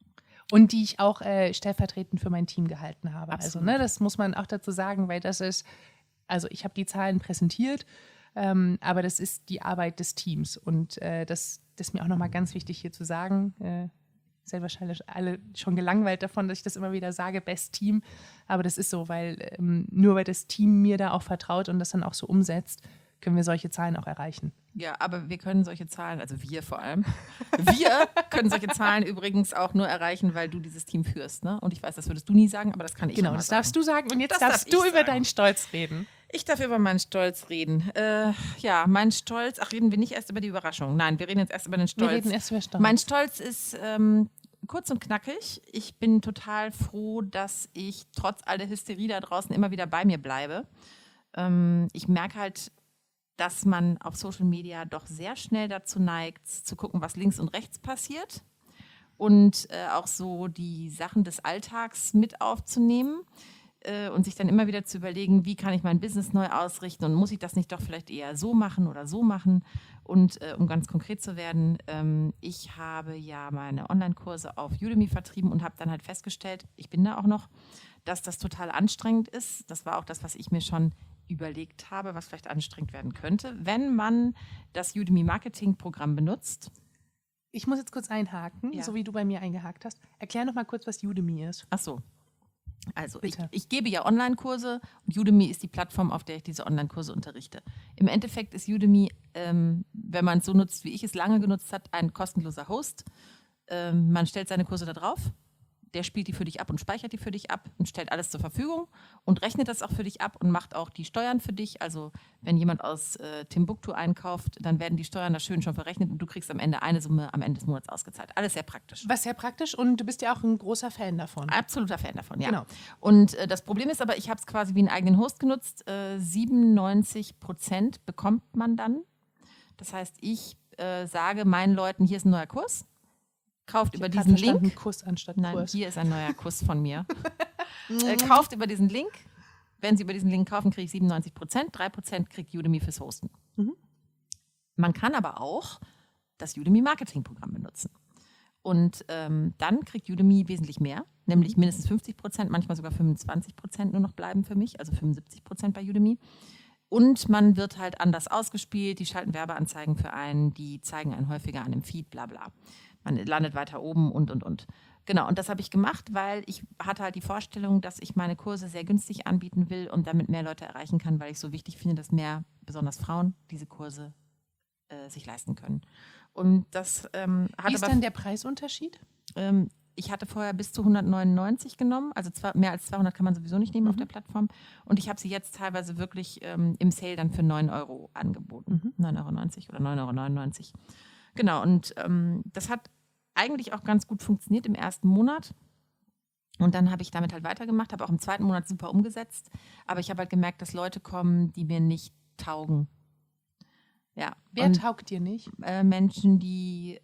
Und die ich auch stellvertretend für mein Team gehalten habe. Absolut. Also das muss man auch dazu sagen, weil das ist, also ich habe die Zahlen präsentiert, aber das ist die Arbeit des Teams. Und das ist mir auch nochmal ganz wichtig hier zu sagen. Seid wahrscheinlich alle schon gelangweilt davon, dass ich das immer wieder sage, Best Team. Aber das ist so, weil nur weil das Team mir da auch vertraut und das dann auch so umsetzt, können wir solche Zahlen auch erreichen. Ja, aber wir können solche Zahlen, also wir vor allem, wir können solche Zahlen übrigens auch nur erreichen, weil du dieses Team führst. Ne? Und ich weiß, das würdest du nie sagen, aber das kann ich Genau, das darfst du sagen und jetzt darfst du über deinen Stolz reden. Ich darf über meinen Stolz reden. Ja, mein Stolz, reden wir nicht erst über die Überraschung. Nein, wir reden jetzt erst über den Stolz. Wir reden erst über Stolz. Mein Stolz ist kurz und knackig. Ich bin total froh, dass ich trotz all der Hysterie da draußen immer wieder bei mir bleibe. Ich merke halt, dass man auf Social Media doch sehr schnell dazu neigt, zu gucken, was links und rechts passiert und auch so die Sachen des Alltags mit aufzunehmen und sich dann immer wieder zu überlegen, wie kann ich mein Business neu ausrichten und muss ich das nicht doch vielleicht eher so machen oder so machen? Und um ganz konkret zu werden, ich habe ja meine Online-Kurse auf Udemy vertrieben und habe dann halt festgestellt, ich bin da auch noch, dass das total anstrengend ist. Das war auch das, was ich mir schon überlegt habe, was vielleicht anstrengend werden könnte, wenn man das Udemy Marketing Programm benutzt. Ich muss jetzt kurz einhaken, so wie du bei mir eingehakt hast. Erklär noch mal kurz, was Udemy ist. Ach so. Also ich gebe ja Online-Kurse und Udemy ist die Plattform, auf der ich diese Online-Kurse unterrichte. Im Endeffekt ist Udemy, wenn man es so nutzt, wie ich es lange genutzt habe, ein kostenloser Host. Man stellt seine Kurse da drauf. der spielt die für dich ab und speichert die für dich ab und stellt alles zur Verfügung und rechnet das auch für dich ab und macht auch die Steuern für dich. Also wenn jemand aus Timbuktu einkauft, dann werden die Steuern da schön schon verrechnet und du kriegst am Ende eine Summe am Ende des Monats ausgezahlt. Alles sehr praktisch. Was sehr praktisch und du bist ja auch ein großer Fan davon. Absoluter Fan davon, ja. Genau. Und das Problem ist aber, ich habe es quasi wie einen eigenen Host genutzt. 97% bekommt man dann. Das heißt, ich sage meinen Leuten, hier ist ein neuer Kurs. Kauft über diesen Link. Kuss anstatt Nein, Kurs. hier ist ein neuer Kuss von mir. Kauft über diesen Link. Wenn Sie über diesen Link kaufen, kriege ich 97%. 3% kriegt Udemy fürs Hosten. Man kann aber auch das Udemy Marketingprogramm benutzen. Und dann kriegt Udemy wesentlich mehr, nämlich mindestens 50%, manchmal sogar 25% nur noch bleiben für mich, also 75% bei Udemy. Und man wird halt anders ausgespielt, die schalten Werbeanzeigen für einen, die zeigen einen häufiger an dem Feed, bla bla. Man landet weiter oben und. Genau, und das habe ich gemacht, weil ich hatte halt die Vorstellung, dass ich meine Kurse sehr günstig anbieten will und damit mehr Leute erreichen kann, weil ich so wichtig finde, dass mehr, besonders Frauen, diese Kurse sich leisten können. Und das hat Wie ist aber dann der Preisunterschied? ich hatte vorher bis zu 199 genommen, also mehr als 200 kann man sowieso nicht nehmen auf der Plattform. Und ich habe sie jetzt teilweise wirklich im Sale dann für 9 Euro angeboten. 9,90 Euro oder 9,99 Euro. Genau, und das hat eigentlich auch ganz gut funktioniert im ersten Monat. Und dann habe ich damit halt weitergemacht, habe auch im zweiten Monat super umgesetzt. Aber ich habe halt gemerkt, dass Leute kommen, die mir nicht taugen. Ja. Wer taugt dir nicht? Menschen, die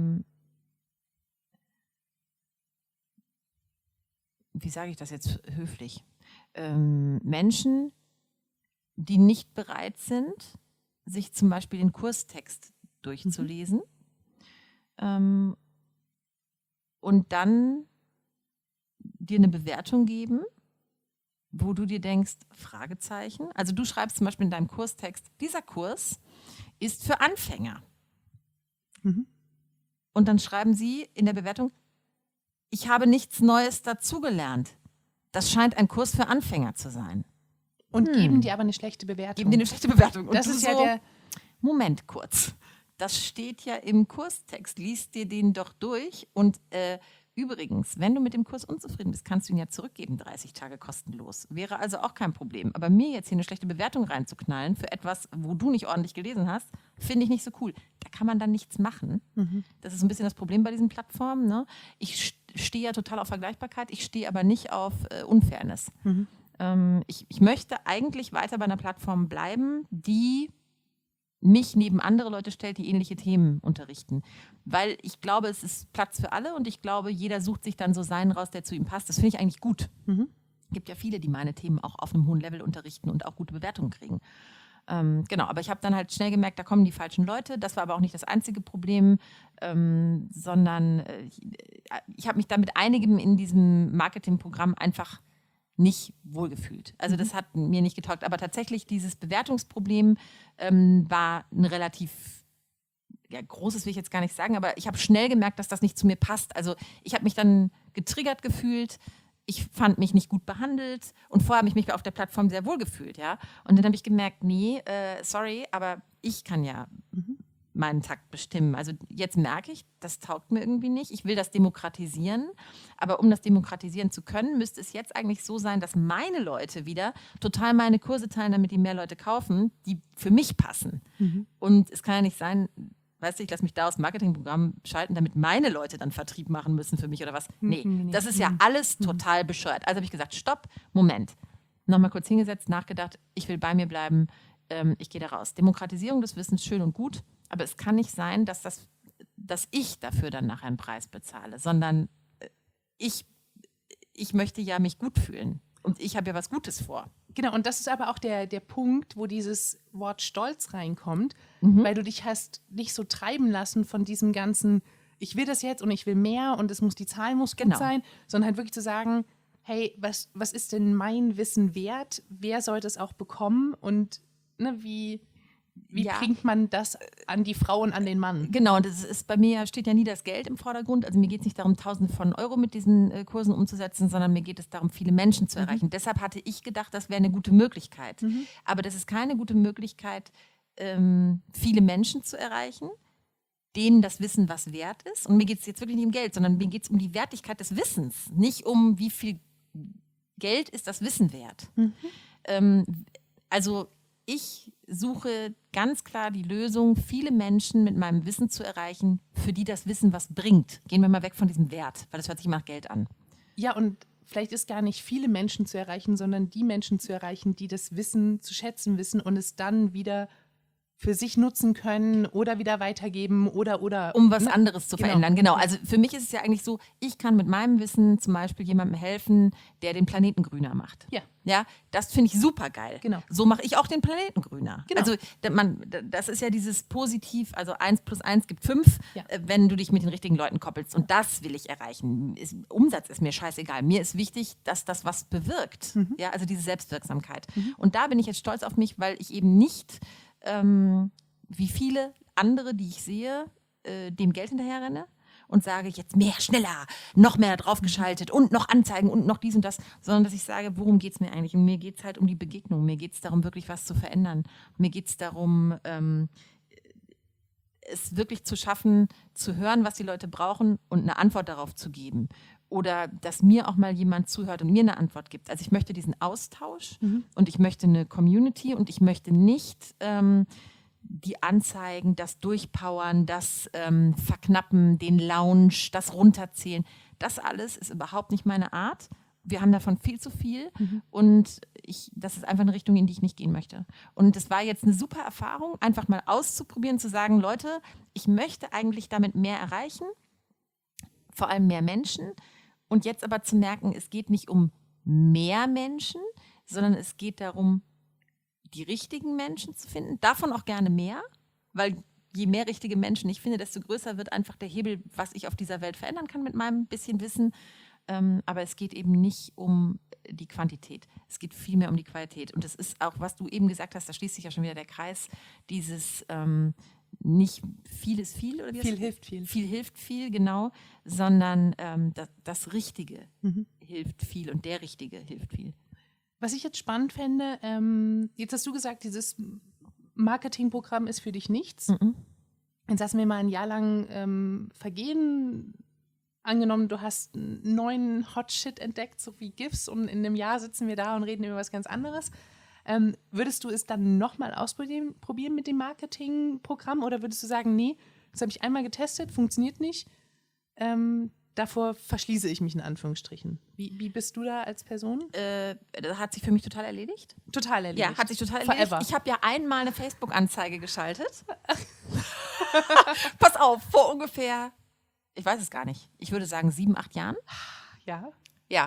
wie sage ich das jetzt höflich? Menschen, die nicht bereit sind, sich zum Beispiel den Kurstext durchzulesen und dann dir eine Bewertung geben, wo du dir denkst, Fragezeichen. Also du schreibst zum Beispiel in deinem Kurstext, dieser Kurs ist für Anfänger. Und dann schreiben sie in der Bewertung, ich habe nichts Neues dazugelernt. Das scheint ein Kurs für Anfänger zu sein. Und geben dir aber eine schlechte Bewertung. Geben dir eine schlechte Bewertung. Und das ist ja der... Moment kurz. Das steht ja im Kurstext. Lies dir den doch durch. Und übrigens, wenn du mit dem Kurs unzufrieden bist, kannst du ihn ja zurückgeben, 30 Tage kostenlos. Wäre also auch kein Problem. Aber mir jetzt hier eine schlechte Bewertung reinzuknallen für etwas, wo du nicht ordentlich gelesen hast, finde ich nicht so cool. Da kann man dann nichts machen. Das ist ein bisschen das Problem bei diesen Plattformen. Ne? Ich stehe ja total auf Vergleichbarkeit, ich stehe aber nicht auf Unfairness. Ich möchte eigentlich weiter bei einer Plattform bleiben, die mich neben andere Leute stellt, die ähnliche Themen unterrichten. Weil ich glaube, es ist Platz für alle und ich glaube, jeder sucht sich dann so seinen raus, der zu ihm passt. Das finde ich eigentlich gut. Es gibt ja viele, die meine Themen auch auf einem hohen Level unterrichten und auch gute Bewertungen kriegen. Genau, aber ich habe dann halt schnell gemerkt, da kommen die falschen Leute. Das war aber auch nicht das einzige Problem, sondern ich habe mich da mit einigem in diesem Marketingprogramm einfach nicht wohlgefühlt. Also das hat mir nicht getaugt. Aber tatsächlich dieses Bewertungsproblem war ein relativ großes, will ich jetzt gar nicht sagen, aber ich habe schnell gemerkt, dass das nicht zu mir passt. Also ich habe mich dann getriggert gefühlt. Ich fand mich nicht gut behandelt und vorher habe ich mich auf der Plattform sehr wohl gefühlt, ja. Und dann habe ich gemerkt, nee, sorry, aber ich kann ja meinen Takt bestimmen. Also jetzt merke ich, das taugt mir irgendwie nicht. Ich will das demokratisieren, aber um das demokratisieren zu können, müsste es jetzt eigentlich so sein, dass meine Leute wieder total meine Kurse teilen, damit die mehr Leute kaufen, die für mich passen. Und es kann ja nicht sein, weißt du, ich lasse mich da aus dem Marketingprogramm schalten, damit meine Leute dann Vertrieb machen müssen für mich oder was. Nee, das ist ja alles total bescheuert. Also habe ich gesagt, stopp, Moment. Nochmal kurz hingesetzt, nachgedacht, ich will bei mir bleiben, ich gehe da raus. Demokratisierung des Wissens, schön und gut, aber es kann nicht sein, dass ich dafür dann nachher einen Preis bezahle, sondern ich möchte ja mich gut fühlen und ich habe ja was Gutes vor. Genau, und das ist aber auch der Punkt, wo dieses Wort Stolz reinkommt, weil du dich hast nicht so treiben lassen von diesem ganzen, ich will das jetzt und ich will mehr und die Zahl muss gut sein, sondern halt wirklich zu sagen, hey, was ist denn mein Wissen wert? Wer sollte es auch bekommen? Und wie bringt man das an die Frau und an den Mann? Genau, und das ist bei mir steht ja nie das Geld im Vordergrund. Also mir geht es nicht darum, Tausende von Euro mit diesen Kursen umzusetzen, sondern mir geht es darum, viele Menschen zu erreichen. Deshalb hatte ich gedacht, das wäre eine gute Möglichkeit. Aber das ist keine gute Möglichkeit, viele Menschen zu erreichen. denen das Wissen was wert ist. Und mir geht es jetzt wirklich nicht um Geld, sondern mir geht es um die Wertigkeit des Wissens. Nicht um, wie viel Geld ist das Wissen wert. Also ich suche ganz klar die Lösung, viele Menschen mit meinem Wissen zu erreichen, für die das Wissen was bringt. Gehen wir mal weg von diesem Wert, weil das hört sich immer nach Geld an. Ja, und vielleicht ist gar nicht viele Menschen zu erreichen, sondern die Menschen zu erreichen, die das Wissen zu schätzen wissen und es dann wieder für sich nutzen können oder wieder weitergeben oder. Um was anderes zu verändern, genau. Also für mich ist es ja eigentlich so, ich kann mit meinem Wissen zum Beispiel jemandem helfen, der den Planeten grüner macht. Ja, das finde ich super geil. Genau. So mache ich auch den Planeten grüner. Genau. Also das ist ja dieses Positiv, also 1 + 1 gibt 5, wenn du dich mit den richtigen Leuten koppelst. Und das will ich erreichen. Umsatz ist mir scheißegal. Mir ist wichtig, dass das was bewirkt. Ja, also diese Selbstwirksamkeit. Und da bin ich jetzt stolz auf mich, weil ich eben nicht wie viele andere, die ich sehe, dem Geld hinterherrenne und sage, jetzt mehr, schneller, noch mehr draufgeschaltet und noch Anzeigen und noch dies und das, sondern dass ich sage, worum geht es mir eigentlich? Und mir geht es halt um die Begegnung, mir geht es darum, wirklich was zu verändern. Mir geht es darum, es wirklich zu schaffen, zu hören, was die Leute brauchen und eine Antwort darauf zu geben. Oder dass mir auch mal jemand zuhört und mir eine Antwort gibt. Also ich möchte diesen Austausch und ich möchte eine Community und ich möchte nicht die Anzeigen, das Durchpowern, das Verknappen, den Lounge, das Runterzählen. Das alles ist überhaupt nicht meine Art. Wir haben davon viel zu viel und das ist einfach eine Richtung, in die ich nicht gehen möchte. Und es war jetzt eine super Erfahrung, einfach mal auszuprobieren, zu sagen, Leute, ich möchte eigentlich damit mehr erreichen, vor allem mehr Menschen. Und jetzt aber zu merken, es geht nicht um mehr Menschen, sondern es geht darum, die richtigen Menschen zu finden. Davon auch gerne mehr, weil je mehr richtige Menschen ich finde, desto größer wird einfach der Hebel, was ich auf dieser Welt verändern kann mit meinem bisschen Wissen. Aber es geht eben nicht um die Quantität. Es geht vielmehr um die Qualität. Und das ist auch, was du eben gesagt hast, da schließt sich ja schon wieder der Kreis, dieses nicht viel ist viel. Oder wie viel hilft viel. Viel hilft viel, genau, sondern das Richtige hilft viel und der Richtige hilft viel. Was ich jetzt spannend fände, jetzt hast du gesagt, dieses Marketingprogramm ist für dich nichts. Jetzt lassen wir mal ein Jahr lang vergehen. Angenommen, du hast einen neuen Hot Shit entdeckt, so wie GIFs, und in einem Jahr sitzen wir da und reden über was ganz anderes. Würdest du es dann nochmal ausprobieren mit dem Marketingprogramm oder würdest du sagen, nee, das habe ich einmal getestet, funktioniert nicht, davor verschließe ich mich in Anführungsstrichen. Wie bist du da als Person? Das hat sich für mich total erledigt. Total erledigt? Ja, hat sich total erledigt. Forever. Ich habe ja einmal eine Facebook-Anzeige geschaltet. Pass auf, vor ungefähr, ich weiß es gar nicht, ich würde sagen 7, 8 Jahren. Ja. Ja.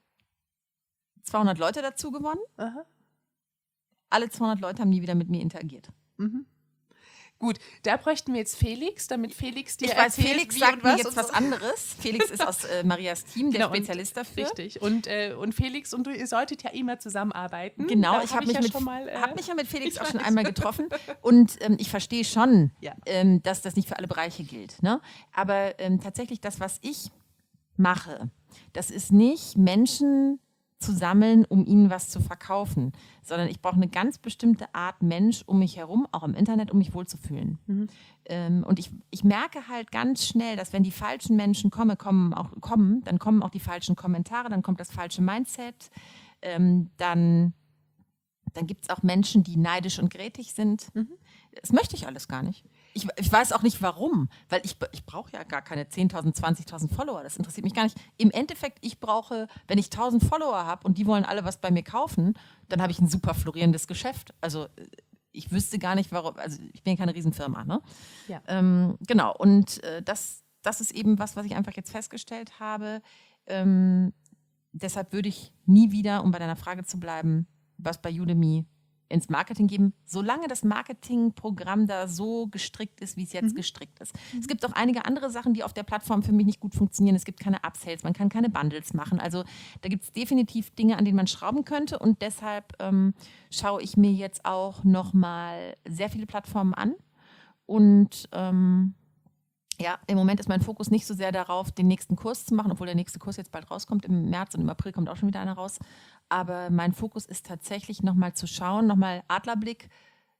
200 Leute dazu gewonnen. Aha. Alle 200 Leute haben nie wieder mit mir interagiert. Gut, da bräuchten wir jetzt Felix, damit Felix dir erzählt, Felix wie sagt und mir was jetzt was anderes. Felix ist aus Marias Team, der Spezialist dafür. Richtig. Und Felix und du, ihr solltet ja immer zusammenarbeiten. Genau, ich habe mich ja mit Felix auch schon einmal getroffen. Und ich verstehe schon, dass das nicht für alle Bereiche gilt. Ne? Aber tatsächlich das, was ich mache, das ist nicht Menschen zu sammeln, um ihnen was zu verkaufen, sondern ich brauche eine ganz bestimmte Art Mensch um mich herum, auch im Internet, um mich wohlzufühlen. Und ich merke halt ganz schnell, dass wenn die falschen Menschen kommen, dann kommen auch die falschen Kommentare, dann kommt das falsche Mindset, dann gibt es auch Menschen, die neidisch und grätig sind. Das möchte ich alles gar nicht. Ich weiß auch nicht, warum, weil ich brauche ja gar keine 10.000, 20.000 Follower, das interessiert mich gar nicht. Im Endeffekt, wenn ich 1.000 Follower habe und die wollen alle was bei mir kaufen, dann habe ich ein super florierendes Geschäft. Also ich wüsste gar nicht, warum, also ich bin ja keine Riesenfirma, ne? Ja. Genau, und das ist eben was ich einfach jetzt festgestellt habe. Deshalb würde ich nie wieder, um bei deiner Frage zu bleiben, was bei Udemy ins Marketing geben, solange das Marketingprogramm da so gestrickt ist, wie es jetzt gestrickt ist. Es gibt auch einige andere Sachen, die auf der Plattform für mich nicht gut funktionieren. Es gibt keine Upsells, man kann keine Bundles machen. Also da gibt es definitiv Dinge, an denen man schrauben könnte. Und deshalb schaue ich mir jetzt auch nochmal sehr viele Plattformen an. Und ja, im Moment ist mein Fokus nicht so sehr darauf, den nächsten Kurs zu machen, obwohl der nächste Kurs jetzt bald rauskommt. Im März und im April kommt auch schon wieder einer raus. Aber mein Fokus ist tatsächlich nochmal zu schauen, nochmal Adlerblick,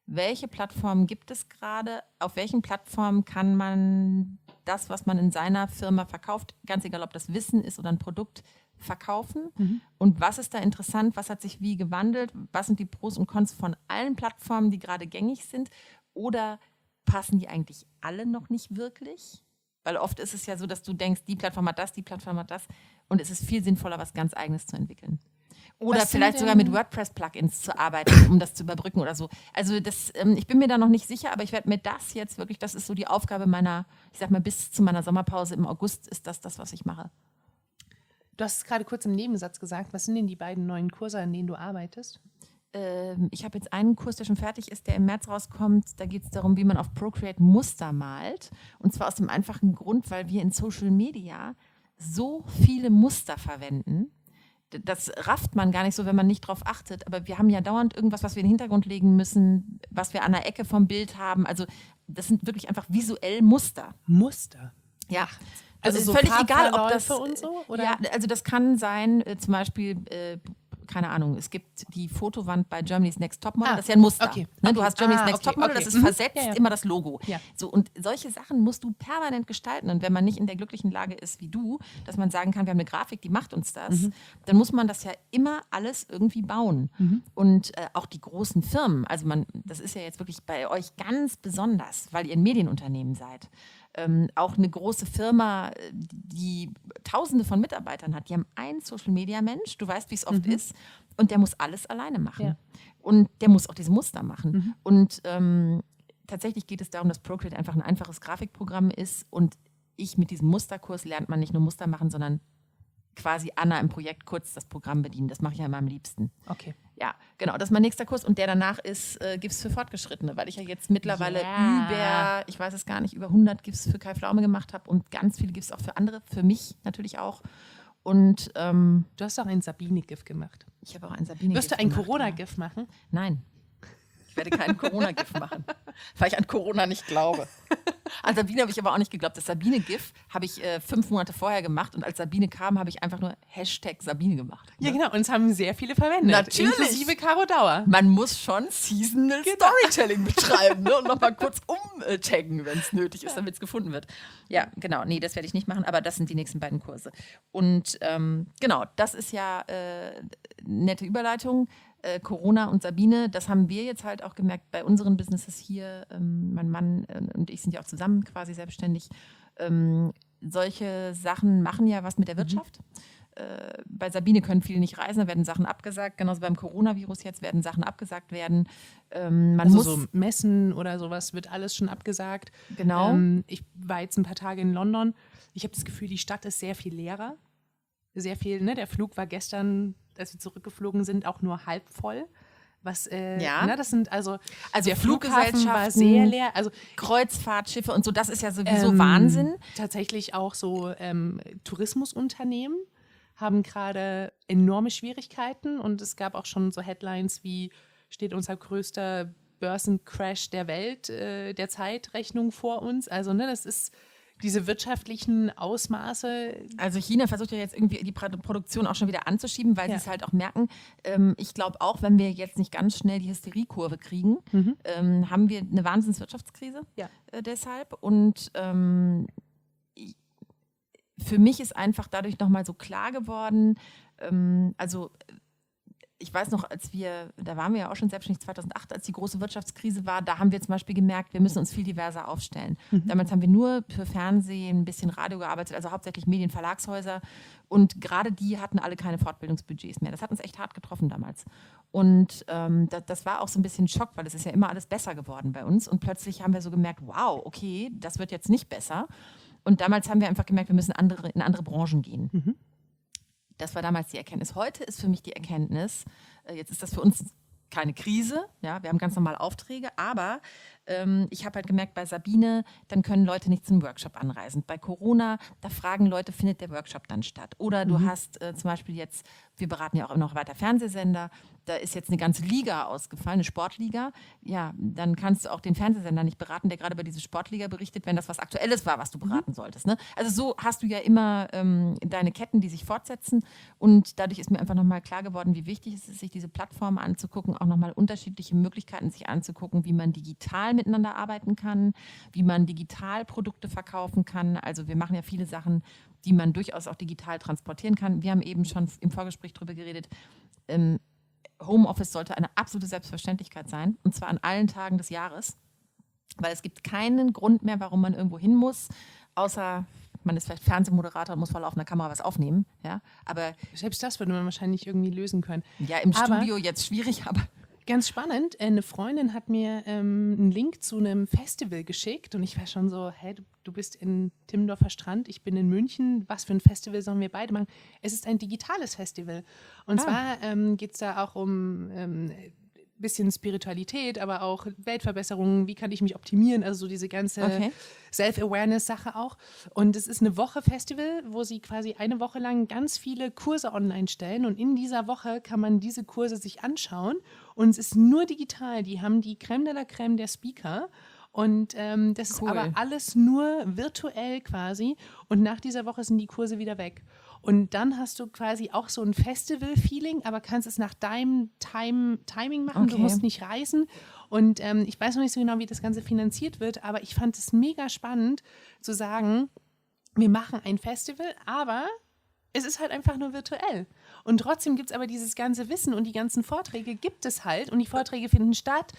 welche Plattformen gibt es gerade, auf welchen Plattformen kann man das, was man in seiner Firma verkauft, ganz egal, ob das Wissen ist oder ein Produkt, verkaufen und was ist da interessant, was hat sich wie gewandelt, was sind die Pros und Cons von allen Plattformen, die gerade gängig sind oder passen die eigentlich alle noch nicht wirklich? Weil oft ist es ja so, dass du denkst, die Plattform hat das und es ist viel sinnvoller, was ganz Eigenes zu entwickeln. Oder vielleicht sogar mit WordPress-Plugins zu arbeiten, um das zu überbrücken oder so. Also ich bin mir da noch nicht sicher, aber ich werde mir das jetzt wirklich, das ist so die Aufgabe meiner, ich sag mal, bis zu meiner Sommerpause im August ist das, was ich mache. Du hast es gerade kurz im Nebensatz gesagt. Was sind denn die beiden neuen Kurse, an denen du arbeitest? Ich habe jetzt einen Kurs, der schon fertig ist, der im März rauskommt. Da geht es darum, wie man auf Procreate Muster malt. Und zwar aus dem einfachen Grund, weil wir in Social Media so viele Muster verwenden. Das rafft man gar nicht so, wenn man nicht drauf achtet. Aber wir haben ja dauernd irgendwas, was wir in den Hintergrund legen müssen, was wir an der Ecke vom Bild haben. Also das sind wirklich einfach visuell Muster. Muster? Ja. Also so völlig egal, ob das und so? Oder? Ja, also das kann sein, zum Beispiel, keine Ahnung, es gibt die Fotowand bei Germany's Next Topmodel, das ist ja ein Muster. Okay. Ne? Du hast Germany's Next Topmodel, das ist versetzt immer das Logo. Ja. So, und solche Sachen musst du permanent gestalten. Und wenn man nicht in der glücklichen Lage ist wie du, dass man sagen kann, wir haben eine Grafik, die macht uns das, dann muss man das ja immer alles irgendwie bauen. Und auch die großen Firmen, also das ist ja jetzt wirklich bei euch ganz besonders, weil ihr ein Medienunternehmen seid. Auch eine große Firma, die Tausende von Mitarbeitern hat, die haben einen Social-Media-Mensch, du weißt, wie es oft ist, und der muss alles alleine machen. Ja. Und der muss auch diese Muster machen. Und tatsächlich geht es darum, dass Procreate einfach ein einfaches Grafikprogramm ist und mit diesem Musterkurs lernt man nicht nur Muster machen, sondern quasi Anna im Projekt kurz das Programm bedienen. Das mache ich ja immer am liebsten. Okay. Ja, genau, das ist mein nächster Kurs und der danach ist GIFs für Fortgeschrittene, weil ich ja jetzt mittlerweile ich weiß es gar nicht, über 100 GIFs für Kai Pflaume gemacht habe und ganz viele GIFs auch für andere, für mich natürlich auch. Und du hast auch ein Sabine-GIF gemacht. Ich habe auch ein Sabine-GIF Wirst du ein Corona-GIF machen? Nein. Ich werde keinen Corona-GIF machen, weil ich an Corona nicht glaube. An Sabine habe ich aber auch nicht geglaubt. Das Sabine-GIF habe ich 5 Monate vorher gemacht und als Sabine kam, habe ich einfach nur hashtag_Sabine gemacht. Ja, genau. Und es haben sehr viele verwendet. Natürlich. Inklusive Caro Dauer. Man muss schon Seasonal Storytelling betreiben, ne? Und nochmal kurz umtaggen, wenn es nötig ist, damit es gefunden wird. Ja, genau. Nee, das werde ich nicht machen, aber das sind die nächsten beiden Kurse. Und genau, das ist ja nette Überleitung. Corona und Sabine, das haben wir jetzt halt auch gemerkt bei unseren Businesses hier. Mein Mann und ich sind ja auch zusammen quasi selbstständig. Solche Sachen machen ja was mit der Wirtschaft. Bei Sabine können viele nicht reisen, da werden Sachen abgesagt. Genauso beim Coronavirus jetzt werden Sachen abgesagt werden. Man muss so Messen oder sowas wird alles schon abgesagt. Genau. Ich war jetzt ein paar Tage in London. Ich habe das Gefühl, die Stadt ist sehr viel leerer. Sehr viel, ne? Der Flug war gestern, als wir zurückgeflogen sind, auch nur halb voll. Was, das sind also der Flughafen war sehr leer. Also Kreuzfahrtschiffe und so, das ist ja sowieso Wahnsinn. Tatsächlich auch so Tourismusunternehmen haben gerade enorme Schwierigkeiten und es gab auch schon so Headlines wie, steht unser größter Börsencrash der Welt, der Zeitrechnung vor uns. Also das ist diese wirtschaftlichen Ausmaße. Also China versucht ja jetzt irgendwie die Produktion auch schon wieder anzuschieben, weil sie es halt auch merken. Ich glaube auch, wenn wir jetzt nicht ganz schnell die Hysteriekurve kriegen, haben wir eine Wahnsinnswirtschaftskrise deshalb. Und für mich ist einfach dadurch nochmal so klar geworden, ich weiß noch, da waren wir ja auch schon selbstständig 2008, als die große Wirtschaftskrise war, da haben wir zum Beispiel gemerkt, wir müssen uns viel diverser aufstellen. Damals haben wir nur für Fernsehen, ein bisschen Radio gearbeitet, also hauptsächlich Medienverlagshäuser und gerade die hatten alle keine Fortbildungsbudgets mehr. Das hat uns echt hart getroffen damals. Und das war auch so ein bisschen Schock, weil es ist ja immer alles besser geworden bei uns und plötzlich haben wir so gemerkt, wow, okay, das wird jetzt nicht besser. Und damals haben wir einfach gemerkt, wir müssen in andere Branchen gehen. Das war damals die Erkenntnis. Heute ist für mich die Erkenntnis, jetzt ist das für uns keine Krise, ja, wir haben ganz normal Aufträge, aber Ich habe halt gemerkt, bei Sabine, dann können Leute nicht zum Workshop anreisen. Bei Corona, da fragen Leute, findet der Workshop dann statt? Oder du hast zum Beispiel jetzt, wir beraten ja auch noch weiter Fernsehsender, da ist jetzt eine ganze Liga ausgefallen, eine Sportliga. Ja, dann kannst du auch den Fernsehsender nicht beraten, der gerade über diese Sportliga berichtet, wenn das was Aktuelles war, was du beraten solltest. Ne? Also so hast du ja immer deine Ketten, die sich fortsetzen. Und dadurch ist mir einfach nochmal klar geworden, wie wichtig es ist, sich diese Plattformen anzugucken, auch nochmal unterschiedliche Möglichkeiten sich anzugucken, wie man digital miteinander arbeiten kann, wie man digital Produkte verkaufen kann. Also wir machen ja viele Sachen, die man durchaus auch digital transportieren kann. Wir haben eben schon im Vorgespräch darüber geredet, Homeoffice sollte eine absolute Selbstverständlichkeit sein, und zwar an allen Tagen des Jahres, weil es gibt keinen Grund mehr, warum man irgendwo hin muss, außer man ist vielleicht Fernsehmoderator und muss vor laufender Kamera was aufnehmen. Ja? Aber selbst das würde man wahrscheinlich irgendwie lösen können. Ja, im Studio jetzt schwierig, aber... Ganz spannend, eine Freundin hat mir einen Link zu einem Festival geschickt und ich war schon so, hey, du bist in Timmendorfer Strand, ich bin in München, was für ein Festival sollen wir beide machen? Es ist ein digitales Festival und zwar geht es da auch um bisschen Spiritualität, aber auch Weltverbesserung, wie kann ich mich optimieren, also so diese ganze Self-Awareness-Sache auch. Und es ist eine Woche Festival, wo sie quasi eine Woche lang ganz viele Kurse online stellen und in dieser Woche kann man diese Kurse sich anschauen und es ist nur digital. Die haben die Crème de la Crème der Speaker und das ist aber alles nur virtuell quasi und nach dieser Woche sind die Kurse wieder weg. Und dann hast du quasi auch so ein Festival-Feeling, aber kannst es nach deinem Timing machen. Du musst nicht reisen. Und ich weiß noch nicht so genau, wie das Ganze finanziert wird, aber ich fand es mega spannend zu sagen, wir machen ein Festival, aber es ist halt einfach nur virtuell. Und trotzdem gibt es aber dieses ganze Wissen und die ganzen Vorträge gibt es halt und die Vorträge finden statt,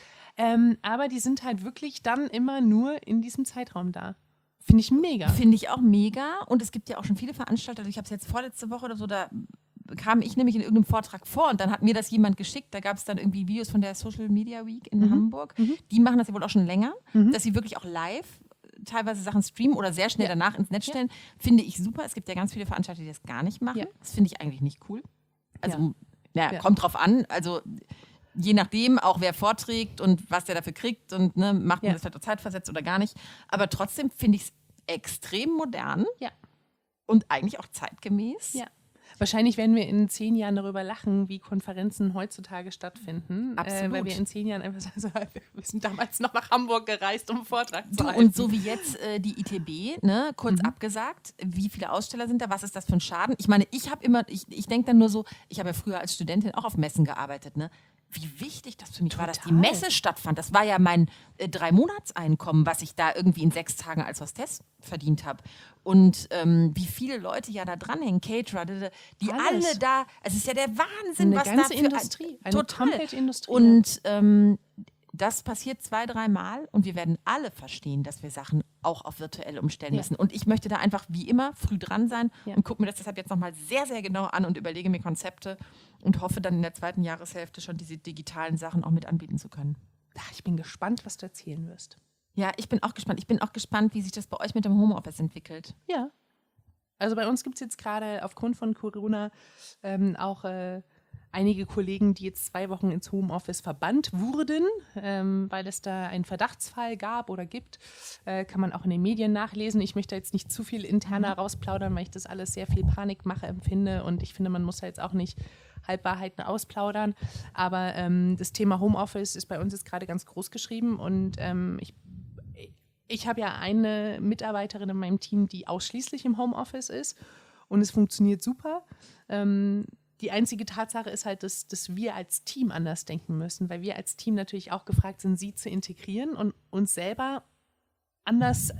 aber die sind halt wirklich dann immer nur in diesem Zeitraum da. Finde ich mega. Finde ich auch mega. Und es gibt ja auch schon viele Veranstalter. Ich habe es jetzt vorletzte Woche oder so, da kam ich nämlich in irgendeinem Vortrag vor und dann hat mir das jemand geschickt. Da gab es dann irgendwie Videos von der Social Media Week in Hamburg. Die machen das ja wohl auch schon länger, dass sie wirklich auch live teilweise Sachen streamen oder sehr schnell danach ins Netz stellen. Finde ich super. Es gibt ja ganz viele Veranstalter, die das gar nicht machen. Das finde ich eigentlich nicht cool. Also, kommt drauf an. Also je nachdem, auch wer vorträgt und was der dafür kriegt und macht man das vielleicht auch zeitversetzt oder gar nicht. Aber trotzdem finde ich es extrem modern und eigentlich auch zeitgemäß. Ja. Wahrscheinlich werden wir in 10 Jahren darüber lachen, wie Konferenzen heutzutage stattfinden. Absolut. Weil wir in 10 Jahren einfach sagen, wir sind damals noch nach Hamburg gereist, um einen Vortrag zu halten. Und so wie jetzt die ITB, kurz abgesagt, wie viele Aussteller sind da, was ist das für ein Schaden? Ich meine, ich denke dann nur so, ich habe ja früher als Studentin auch auf Messen gearbeitet, wie wichtig das für mich war, dass die Messe stattfand. Das war ja mein 3-Monatseinkommen, was ich da irgendwie in 6 Tagen als Hostess verdient habe. Und wie viele Leute ja da dranhängen, Caterer, die alle da, es ist ja der Wahnsinn, was da für... Eine ganze Industrie, eine komplette Industrie. Und das passiert 2-3 Mal und wir werden alle verstehen, dass wir Sachen auch auf virtuell umstellen müssen. Und ich möchte da einfach wie immer früh dran sein und gucke mir das deshalb jetzt nochmal sehr, sehr genau an und überlege mir Konzepte und hoffe dann in der 2. Jahreshälfte schon diese digitalen Sachen auch mit anbieten zu können. Ich bin gespannt, was du erzählen wirst. Ja, ich bin auch gespannt. Ich bin auch gespannt, wie sich das bei euch mit dem Homeoffice entwickelt. Ja. Also bei uns gibt es jetzt gerade aufgrund von Corona auch einige Kollegen, die jetzt 2 Wochen ins Homeoffice verbannt wurden, weil es da einen Verdachtsfall gab oder gibt. Kann man auch in den Medien nachlesen. Ich möchte jetzt nicht zu viel interner rausplaudern, weil ich das alles sehr viel Panikmache empfinde und ich finde, man muss da jetzt auch nicht Halbwahrheiten ausplaudern. Aber das Thema Homeoffice ist bei uns jetzt gerade ganz groß geschrieben und ich habe ja eine Mitarbeiterin in meinem Team, die ausschließlich im Homeoffice ist und es funktioniert super. Die einzige Tatsache ist halt, dass wir als Team anders denken müssen, weil wir als Team natürlich auch gefragt sind, sie zu integrieren und uns selber anders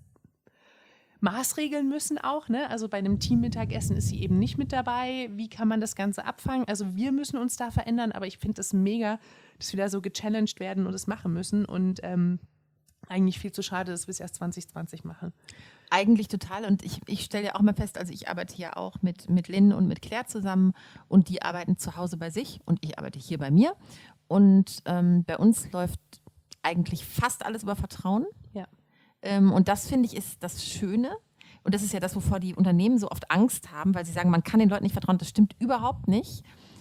maßregeln müssen auch. Also bei einem Teammittagessen ist sie eben nicht mit dabei. Wie kann man das Ganze abfangen? Also wir müssen uns da verändern, aber ich finde es mega, dass wir da so gechallenged werden und es machen müssen und eigentlich viel zu schade, dass wir es erst 2020 machen. Eigentlich total und ich stelle ja auch mal fest, also ich arbeite ja auch mit Lynn und mit Claire zusammen und die arbeiten zu Hause bei sich und ich arbeite hier bei mir und bei uns läuft eigentlich fast alles über Vertrauen. Ja. Und das, finde ich, ist das Schöne und das ist ja das, wovor die Unternehmen so oft Angst haben, weil sie sagen, man kann den Leuten nicht vertrauen. Das stimmt überhaupt nicht.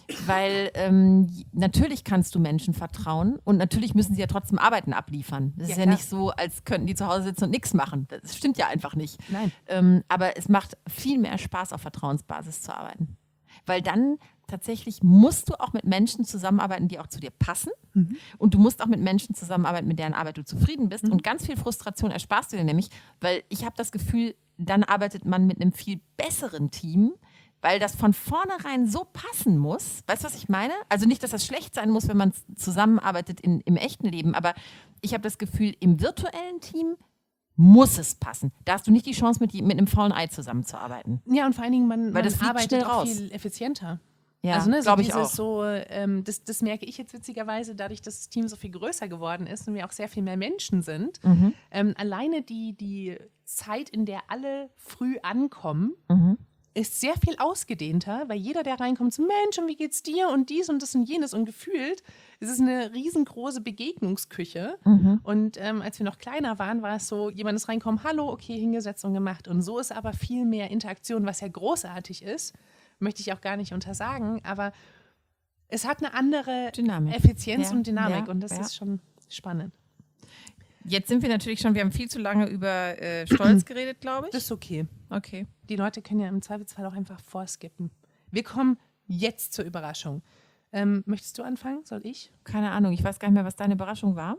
weil natürlich kannst du Menschen vertrauen und natürlich müssen sie ja trotzdem Arbeiten abliefern. Das ist ja klar. nicht so, als könnten die zu Hause sitzen und nichts machen. Das stimmt ja einfach nicht. Nein. Aber es macht viel mehr Spaß, auf Vertrauensbasis zu arbeiten. Weil dann tatsächlich musst du auch mit Menschen zusammenarbeiten, die auch zu dir passen. Und du musst auch mit Menschen zusammenarbeiten, mit deren Arbeit du zufrieden bist. Und ganz viel Frustration ersparst du dir nämlich, weil ich habe das Gefühl, dann arbeitet man mit einem viel besseren Team, weil das von vornherein so passen muss. Weißt du, was ich meine? Also nicht, dass das schlecht sein muss, wenn man zusammenarbeitet im echten Leben, aber ich habe das Gefühl, im virtuellen Team muss es passen. Da hast du nicht die Chance, mit einem faulen Ei zusammenzuarbeiten. Ja, und vor allen Dingen, man das fliegt arbeitet schnell auch raus. viel effizienter. Ja, Also, ne, so glaube ich dieses auch. so, das merke ich jetzt witzigerweise, dadurch, dass das Team so viel größer geworden ist und wir auch sehr viel mehr Menschen sind. Alleine die Zeit, in der alle früh ankommen, ist sehr viel ausgedehnter, weil jeder, der reinkommt, so, Mensch, und wie geht's dir und dies und das und jenes, und gefühlt ist es eine riesengroße Begegnungsküche. Und als wir noch kleiner waren, war es so, jemand ist reinkommen, hallo, okay, hingesetzt und gemacht. Und so ist aber viel mehr Interaktion, was ja großartig ist, möchte ich auch gar nicht untersagen, aber es hat eine andere Dynamik. Effizienz Ja, und Dynamik ja, und das ja. ist schon spannend. Jetzt sind wir natürlich schon, wir haben viel zu lange über Stolz geredet, glaube ich. Das ist okay. Okay. Die Leute können ja im Zweifelsfall auch einfach vorskippen. Wir kommen jetzt zur Überraschung. Möchtest du anfangen? Soll ich? Keine Ahnung, ich weiß gar nicht mehr, was deine Überraschung war.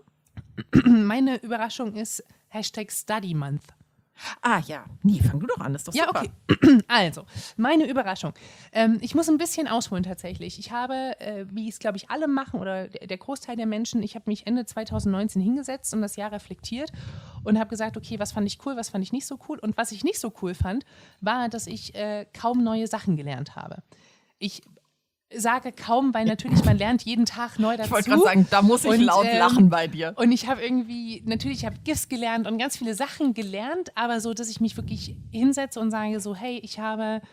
Meine Überraschung ist #Study Month. Ah ja, nee, fang du doch an, das ist doch Ja, super. okay. Also, meine Überraschung. Ich muss ein bisschen ausholen tatsächlich. Ich habe, wie es, glaube ich, alle machen oder der Großteil der Menschen, ich habe mich Ende 2019 hingesetzt und das Jahr reflektiert und habe gesagt, okay, was fand ich cool, was fand ich nicht so cool. Und was ich nicht so cool fand, war, dass ich kaum neue Sachen gelernt habe. Ich sage kaum, weil natürlich man lernt jeden Tag neu dazu. Ich wollte gerade sagen, da muss ich Und, laut lachen bei dir. Und ich habe irgendwie, natürlich, ich habe GIFs gelernt und ganz viele Sachen gelernt, aber so, dass ich mich wirklich hinsetze und sage so, hey, ich habe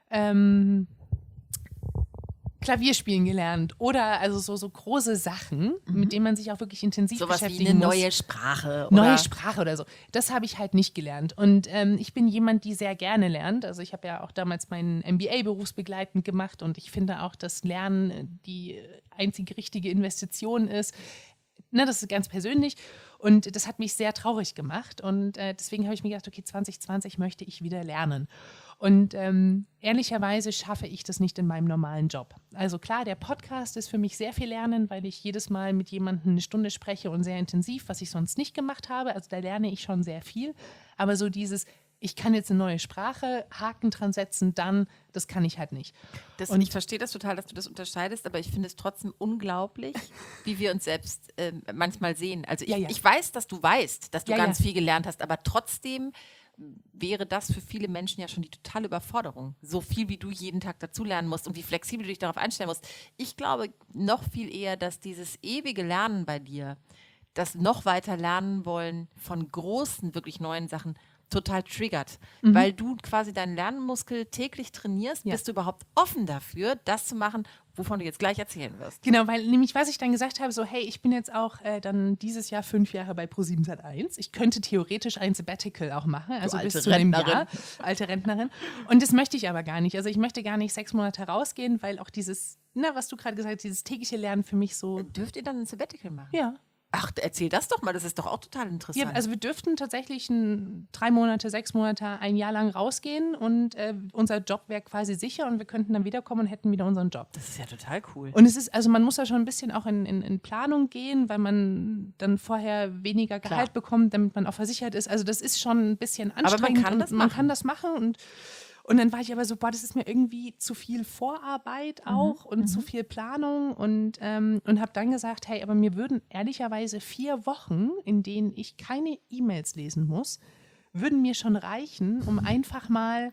Klavierspielen gelernt oder also so große Sachen, mit denen man sich auch wirklich intensiv Sowas beschäftigen wie eine muss. neue Sprache. Neue oder? Sprache oder so. Das habe ich halt nicht gelernt. Und ich bin jemand, die sehr gerne lernt. Also ich habe ja auch damals meinen MBA berufsbegleitend gemacht und ich finde auch, dass Lernen die einzige richtige Investition ist. Ne, das ist ganz persönlich. Und das hat mich sehr traurig gemacht. Und deswegen habe ich mir gedacht, okay, 2020 möchte ich wieder lernen. Und ehrlicherweise schaffe ich das nicht in meinem normalen Job. Also klar, der Podcast ist für mich sehr viel Lernen, weil ich jedes Mal mit jemandem eine Stunde spreche und sehr intensiv, was ich sonst nicht gemacht habe. Also da lerne ich schon sehr viel. Aber so dieses, ich kann jetzt eine neue Sprache, Haken dran setzen, dann, das kann ich halt nicht. Und ich verstehe das total, dass du das unterscheidest, aber ich finde es trotzdem unglaublich, wie wir uns selbst manchmal sehen. Also ich weiß, dass du weißt, dass du ganz viel gelernt hast, aber trotzdem wäre das für viele Menschen ja schon die totale Überforderung. So viel, wie du jeden Tag dazulernen musst und wie flexibel du dich darauf einstellen musst. Ich glaube noch viel eher, dass dieses ewige Lernen bei dir, das noch weiter lernen wollen von großen, wirklich neuen Sachen, total triggert, weil du quasi deinen Lernmuskel täglich trainierst, bist du überhaupt offen dafür, das zu machen, wovon du jetzt gleich erzählen wirst. Genau, weil nämlich, was ich dann gesagt habe, so hey, ich bin jetzt auch dann dieses Jahr 5 Jahre bei ProSieben Sat.1. Ich könnte theoretisch ein Sabbatical auch machen, also Du bis alte zu einem Rentnerin. Jahr, alte Rentnerin. Und das möchte ich aber gar nicht. Also ich möchte gar nicht 6 Monate rausgehen, weil auch dieses, was du gerade gesagt hast, dieses tägliche Lernen für mich so, Dürft ihr dann ein Sabbatical machen? ja. Ach, erzähl das doch mal, das ist doch auch total interessant. Ja, also wir dürften tatsächlich 3 Monate, 6 Monate, ein Jahr lang rausgehen und unser Job wäre quasi sicher und wir könnten dann wiederkommen und hätten wieder unseren Job. Das ist ja total cool. Und es ist, also man muss da schon ein bisschen auch in Planung gehen, weil man dann vorher weniger Gehalt bekommt, damit man auch versichert ist. Also das ist schon ein bisschen anstrengend. Aber man kann das machen und dann war ich aber so, boah, das ist mir irgendwie zu viel Vorarbeit auch und zu viel Planung und habe dann gesagt, hey, aber mir würden ehrlicherweise 4 Wochen, in denen ich keine E-Mails lesen muss, würden mir schon reichen, um einfach mal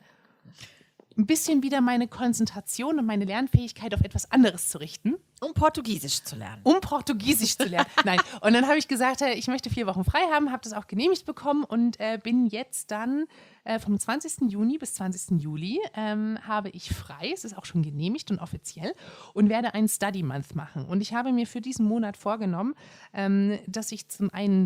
ein bisschen wieder meine Konzentration und meine Lernfähigkeit auf etwas anderes zu richten. Um Portugiesisch zu lernen. Um Portugiesisch zu lernen. Nein. Und dann habe ich gesagt, ich möchte 4 Wochen frei haben, habe das auch genehmigt bekommen und bin jetzt dann vom 20. Juni bis 20. Juli habe ich frei. Es ist auch schon genehmigt und offiziell und werde einen Study Month machen. Und ich habe mir für diesen Monat vorgenommen, dass ich zum einen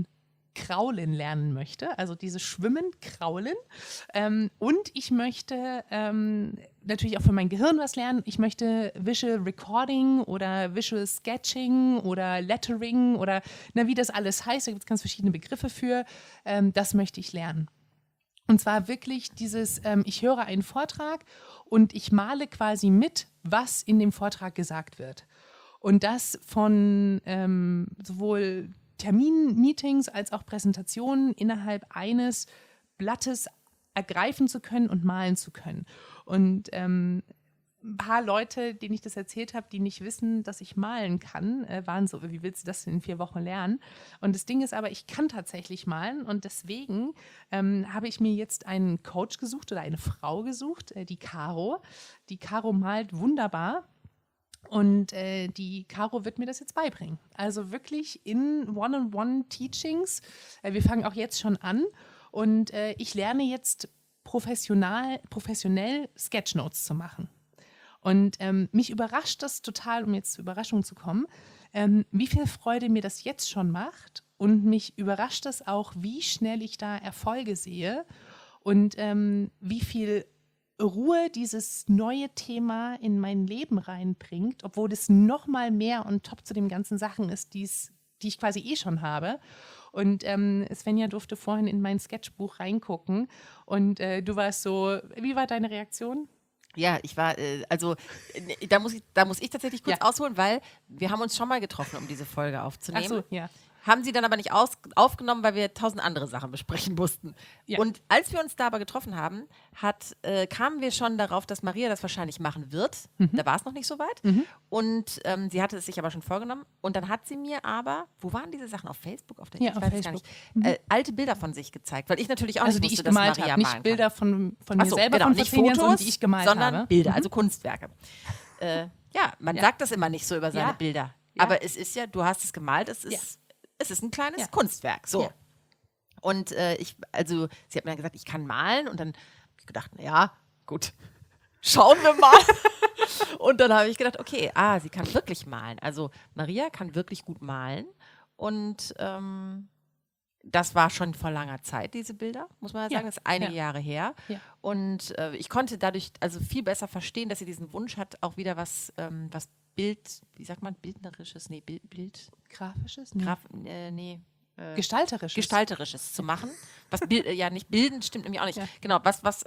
Kraulen lernen möchte, also dieses Schwimmen, Kraulen. Und ich möchte natürlich auch für mein Gehirn was lernen. Ich möchte Visual Recording oder Visual Sketching oder Lettering oder wie das alles heißt. Da gibt es ganz verschiedene Begriffe für. Das möchte ich lernen. Und zwar wirklich dieses, ich höre einen Vortrag und ich male quasi mit, was in dem Vortrag gesagt wird. Und das von sowohl Terminmeetings als auch Präsentationen innerhalb eines Blattes ergreifen zu können und malen zu können. Und ein paar Leute, denen ich das erzählt habe, die nicht wissen, dass ich malen kann, waren so, wie willst du das denn in 4 Wochen lernen? Und das Ding ist aber, ich kann tatsächlich malen und deswegen habe ich mir jetzt einen Coach gesucht oder eine Frau gesucht, die Caro. Die Caro malt wunderbar. Und die Caro wird mir das jetzt beibringen. Also wirklich in One-on-One-Teachings. Wir fangen auch jetzt schon an. Und ich lerne jetzt professionell Sketchnotes zu machen. Und mich überrascht das total, um jetzt zur Überraschung zu kommen, wie viel Freude mir das jetzt schon macht. Und mich überrascht das auch, wie schnell ich da Erfolge sehe. Und wie viel Ruhe dieses neue Thema in mein Leben reinbringt, obwohl es noch mal mehr on top zu den ganzen Sachen ist, die ich quasi eh schon habe. Und Svenja durfte vorhin in mein Sketchbuch reingucken und du warst so, wie war deine Reaktion? Ja, ich war, da muss ich tatsächlich kurz ausholen, weil wir haben uns schon mal getroffen, um diese Folge aufzunehmen. Ach so, ja. Haben sie dann aber nicht aufgenommen, weil wir 1000 andere Sachen besprechen mussten. Ja. Und als wir uns da aber getroffen haben, kamen wir schon darauf, dass Maria das wahrscheinlich machen wird. Da war es noch nicht so weit. Und sie hatte es sich aber schon vorgenommen. Und dann hat sie mir aber, wo waren diese Sachen? Auf Facebook? Auf Facebook. Gar nicht, alte Bilder von sich gezeigt. Weil ich natürlich auch nicht wusste, dass Maria malen kann. Nicht Bilder von mir selber, von nicht Fotos, sondern die ich gemalt sondern habe. Bilder, also Kunstwerke. Man sagt das immer nicht so über seine Bilder. Ja. Aber es ist ja, du hast es gemalt, es ist ein kleines Kunstwerk. So. Ja. Und sie hat mir dann gesagt, ich kann malen. Und dann habe ich gedacht, naja, gut, schauen wir mal. Und dann habe ich gedacht, okay, sie kann wirklich malen. Also Maria kann wirklich gut malen. Und das war schon vor langer Zeit, diese Bilder, muss man ja sagen. Das ist einige Jahre her. Ja. Und ich konnte dadurch also viel besser verstehen, dass sie diesen Wunsch hat, auch wieder was wie sagt man, bildnerisches, Bild. Grafisches? Nee. Gestalterisches. Gestalterisches zu machen. Nicht bilden, stimmt nämlich auch nicht. Ja. Genau,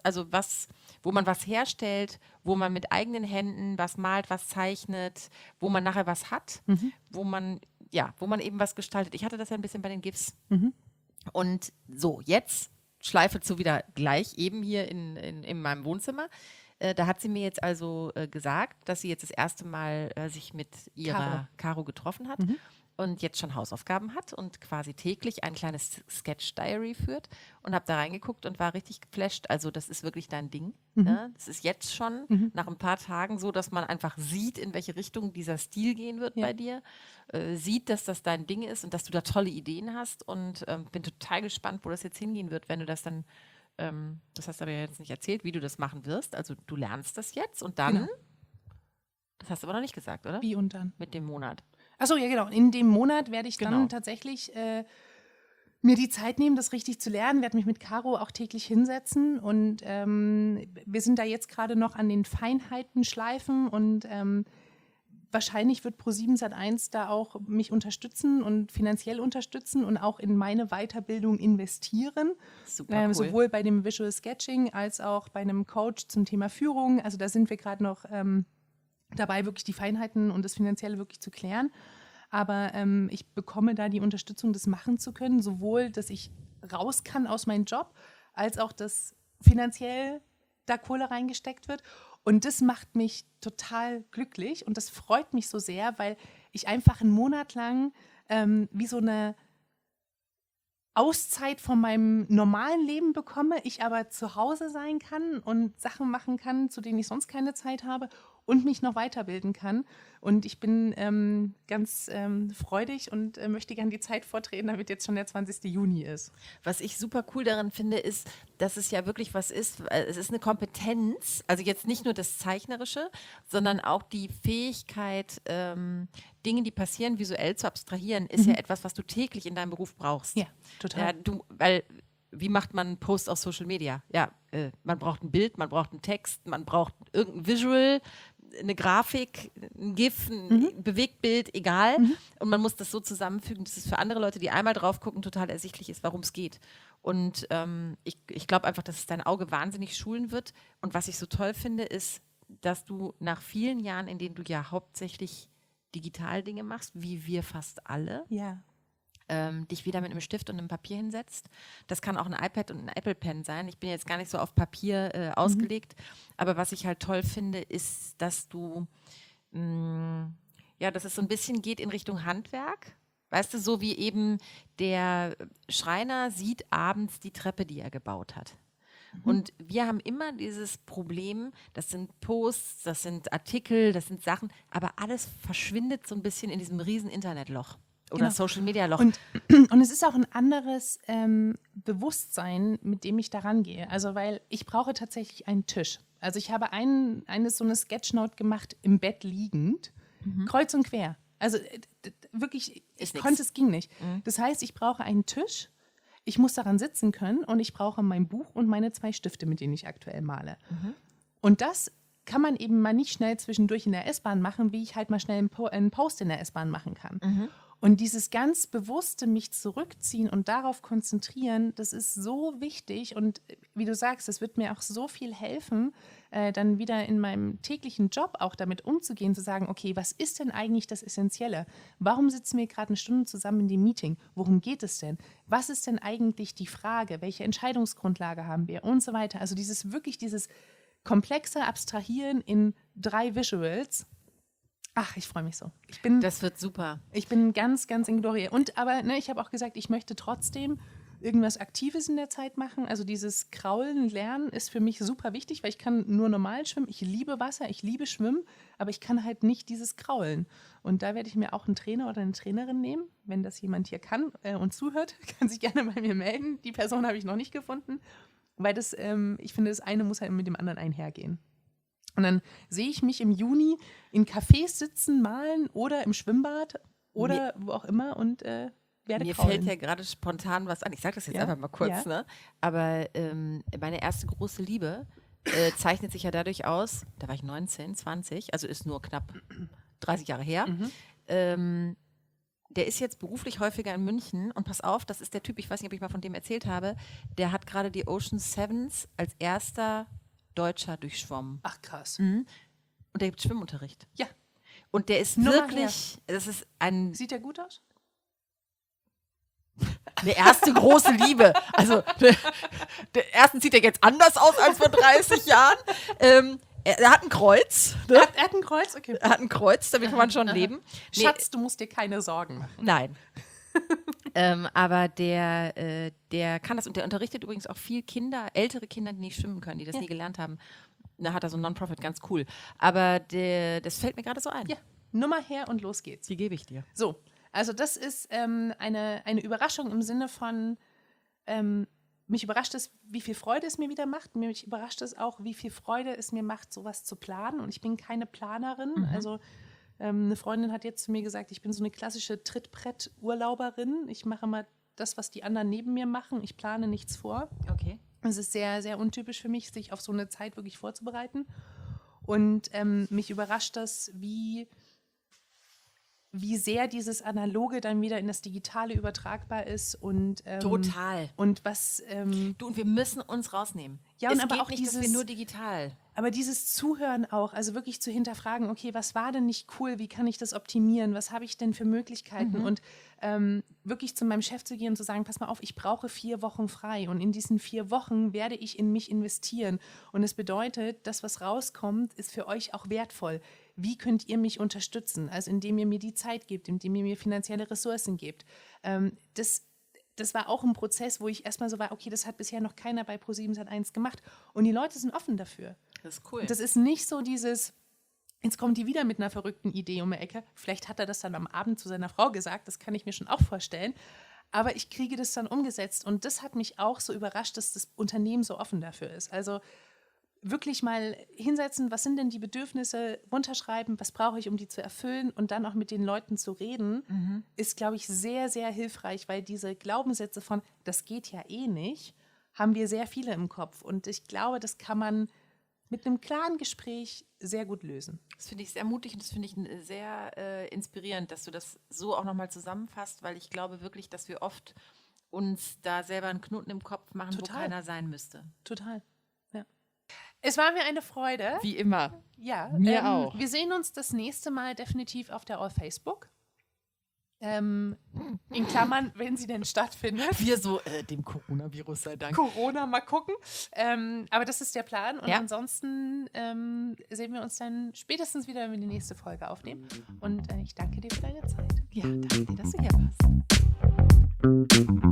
wo man was herstellt, wo man mit eigenen Händen was malt, was zeichnet, wo man nachher was hat, wo man eben was gestaltet. Ich hatte das ja ein bisschen bei den GIFs. Und so, jetzt Schleife zu wieder gleich eben hier in meinem Wohnzimmer. Da hat sie mir jetzt also gesagt, dass sie jetzt das erste Mal sich mit ihrer Caro getroffen hat und jetzt schon Hausaufgaben hat und quasi täglich ein kleines Sketch-Diary führt und habe da reingeguckt und war richtig geflasht. Also das ist wirklich dein Ding. Ne? Das ist jetzt schon nach ein paar Tagen so, dass man einfach sieht, in welche Richtung dieser Stil gehen wird bei dir. Sieht, dass das dein Ding ist und dass du da tolle Ideen hast und bin total gespannt, wo das jetzt hingehen wird, wenn du das dann das hast du aber jetzt nicht erzählt, wie du das machen wirst. Also du lernst das jetzt und dann, das hast du aber noch nicht gesagt, oder? Wie und dann? Mit dem Monat. Achso, ja genau. In dem Monat werde ich dann tatsächlich mir die Zeit nehmen, das richtig zu lernen, werde mich mit Caro auch täglich hinsetzen und wir sind da jetzt gerade noch an den Feinheiten schleifen und wahrscheinlich wird ProSieben Sat.1 da auch mich unterstützen und finanziell unterstützen und auch in meine Weiterbildung investieren. Super cool. Sowohl bei dem Visual Sketching als auch bei einem Coach zum Thema Führung. Also da sind wir gerade noch dabei, wirklich die Feinheiten und das Finanzielle wirklich zu klären. Aber ich bekomme da die Unterstützung, das machen zu können, sowohl, dass ich raus kann aus meinem Job, als auch, dass finanziell da Kohle reingesteckt wird. Und das macht mich total glücklich und das freut mich so sehr, weil ich einfach einen Monat lang wie so eine Auszeit von meinem normalen Leben bekomme, ich aber zu Hause sein kann und Sachen machen kann, zu denen ich sonst keine Zeit habe und mich noch weiterbilden kann. Und ich bin ganz freudig und möchte gerne die Zeit vortreten, damit jetzt schon der 20. Juni ist. Was ich super cool daran finde, ist, dass es ja wirklich was ist. Es ist eine Kompetenz, also jetzt nicht nur das Zeichnerische, sondern auch die Fähigkeit, Dinge, die passieren, visuell zu abstrahieren, ist ja etwas, was du täglich in deinem Beruf brauchst. Ja, total. Ja, weil wie macht man einen Post auf Social Media? Ja, man braucht ein Bild, man braucht einen Text, man braucht irgendein Visual, eine Grafik, ein GIF, ein Bewegtbild, egal. Und man muss das so zusammenfügen, dass es für andere Leute, die einmal drauf gucken, total ersichtlich ist, worum es geht. Und ich glaube einfach, dass es dein Auge wahnsinnig schulen wird. Und was ich so toll finde, ist, dass du nach vielen Jahren, in denen du ja hauptsächlich digital Dinge machst, wie wir fast alle, Ja. dich wieder mit einem Stift und einem Papier hinsetzt. Das kann auch ein iPad und ein Apple Pen sein. Ich bin jetzt gar nicht so auf Papier ausgelegt, aber was ich halt toll finde, ist, dass du, dass es so ein bisschen geht in Richtung Handwerk. Weißt du, so wie eben der Schreiner sieht abends die Treppe, die er gebaut hat. Und wir haben immer dieses Problem, das sind Posts, das sind Artikel, das sind Sachen, aber alles verschwindet so ein bisschen in diesem riesen Internetloch. Oder Social-Media-Loch. Und es ist auch ein anderes Bewusstsein, mit dem ich daran gehe. Also, weil ich brauche tatsächlich einen Tisch. Also ich habe so eine Sketchnote gemacht, im Bett liegend, kreuz und quer. Also wirklich, es ging nicht. Das heißt, ich brauche einen Tisch, ich muss daran sitzen können und ich brauche mein Buch und meine 2 Stifte, mit denen ich aktuell male. Und das kann man eben mal nicht schnell zwischendurch in der S-Bahn machen, wie ich halt mal schnell einen Post in der S-Bahn machen kann. Und dieses ganz bewusste mich zurückziehen und darauf konzentrieren, das ist so wichtig. Und wie du sagst, das wird mir auch so viel helfen, dann wieder in meinem täglichen Job auch damit umzugehen, zu sagen, okay, was ist denn eigentlich das Essentielle? Warum sitzen wir gerade eine Stunde zusammen in dem Meeting? Worum geht es denn? Was ist denn eigentlich die Frage? Welche Entscheidungsgrundlage haben wir? Und so weiter. Also dieses komplexe Abstrahieren in 3 Visuals. Ach, ich freue mich so. Das wird super. Ich bin ganz, ganz in Glorie. Aber ich habe auch gesagt, ich möchte trotzdem irgendwas Aktives in der Zeit machen. Also dieses Kraulen, Lernen ist für mich super wichtig, weil ich kann nur normal schwimmen. Ich liebe Wasser, ich liebe Schwimmen, aber ich kann halt nicht dieses Kraulen. Und da werde ich mir auch einen Trainer oder eine Trainerin nehmen. Wenn das jemand hier kann und zuhört, kann sich gerne bei mir melden. Die Person habe ich noch nicht gefunden, weil ich finde, das eine muss halt mit dem anderen einhergehen. Und dann sehe ich mich im Juni in Cafés sitzen, malen oder im Schwimmbad oder wo auch immer und werde Mir kraulen. fällt ja gerade spontan was an. Ich sage das jetzt einfach mal kurz, ne? Aber meine erste große Liebe zeichnet sich ja dadurch aus, da war ich 19, 20, also ist nur knapp 30 Jahre her. Der ist jetzt beruflich häufiger in München und pass auf, das ist der Typ, ich weiß nicht, ob ich mal von dem erzählt habe, der hat gerade die Ocean Sevens als erster Deutscher durchschwommen. Ach, krass. Und der gibt Schwimmunterricht. Ja. Und der ist wirklich, das ist ein... Sieht der gut aus? Eine erste große Liebe. Also, erstens sieht er jetzt anders aus als vor 30 Jahren. Er hat ein Kreuz. Ne? Er hat ein Kreuz? Okay. Er hat ein Kreuz, damit kann man schon leben. Schatz, du musst dir keine Sorgen machen. Nein. Aber der kann das und der unterrichtet übrigens auch viel ältere Kinder, die nicht schwimmen können, die das nie gelernt haben. Da hat er so ein Non-Profit, ganz cool. Aber das fällt mir gerade so ein. Ja, Nummer her und los geht's. Die gebe ich dir. So, also das ist eine Überraschung im Sinne von, mich überrascht es, wie viel Freude es mir wieder macht. Mich überrascht es auch, wie viel Freude es mir macht, sowas zu planen. Und ich bin keine Planerin. Also eine Freundin hat jetzt zu mir gesagt, ich bin so eine klassische Trittbrett-Urlauberin. Ich mache mal das, was die anderen neben mir machen. Ich plane nichts vor. Okay. Es ist sehr, sehr untypisch für mich, sich auf so eine Zeit wirklich vorzubereiten. Und mich überrascht das, wie sehr dieses Analoge dann wieder in das Digitale übertragbar ist. Und, Total. Und was... Du, und wir müssen uns rausnehmen. Ja, und es aber geht auch nicht, dass wir nur digital... Aber dieses Zuhören auch, also wirklich zu hinterfragen, okay, was war denn nicht cool, wie kann ich das optimieren, was habe ich denn für Möglichkeiten und wirklich zu meinem Chef zu gehen und zu sagen, pass mal auf, ich brauche 4 Wochen frei und in diesen 4 Wochen werde ich in mich investieren und es bedeutet, das, was rauskommt, ist für euch auch wertvoll. Wie könnt ihr mich unterstützen? Also indem ihr mir die Zeit gebt, indem ihr mir finanzielle Ressourcen gebt. Das war auch ein Prozess, wo ich erstmal so war, okay, das hat bisher noch keiner bei ProSiebenSat.1 gemacht. Und die Leute sind offen dafür. Das ist cool. Das ist nicht so dieses, Jetzt kommt die wieder mit einer verrückten Idee um die Ecke. Vielleicht hat er das dann am Abend zu seiner Frau gesagt, das kann ich mir schon auch vorstellen. Aber ich kriege das dann umgesetzt und das hat mich auch so überrascht, dass das Unternehmen so offen dafür ist. Also wirklich mal hinsetzen, was sind denn die Bedürfnisse, runterschreiben, was brauche ich, um die zu erfüllen und dann auch mit den Leuten zu reden, ist, glaube ich, sehr, sehr hilfreich, weil diese Glaubenssätze von, das geht ja eh nicht, haben wir sehr viele im Kopf. Und ich glaube, das kann man mit einem klaren Gespräch sehr gut lösen. Das finde ich sehr mutig und das finde ich sehr inspirierend, dass du das so auch nochmal zusammenfasst, weil ich glaube wirklich, dass wir oft uns da selber einen Knoten im Kopf machen, Total. wo keiner sein müsste. Total, ja. Es war mir eine Freude. Wie immer. Ja, Mir auch. Wir sehen uns das nächste Mal definitiv auf der All Facebook. In Klammern, wenn sie denn stattfindet. Wir so, dem Coronavirus sei Dank. Corona, mal gucken. Aber das ist der Plan. Und Ja. ansonsten sehen wir uns dann spätestens wieder, wenn wir die nächste Folge aufnehmen. Und ich danke dir für deine Zeit. Ja, danke dir, dass du hier warst.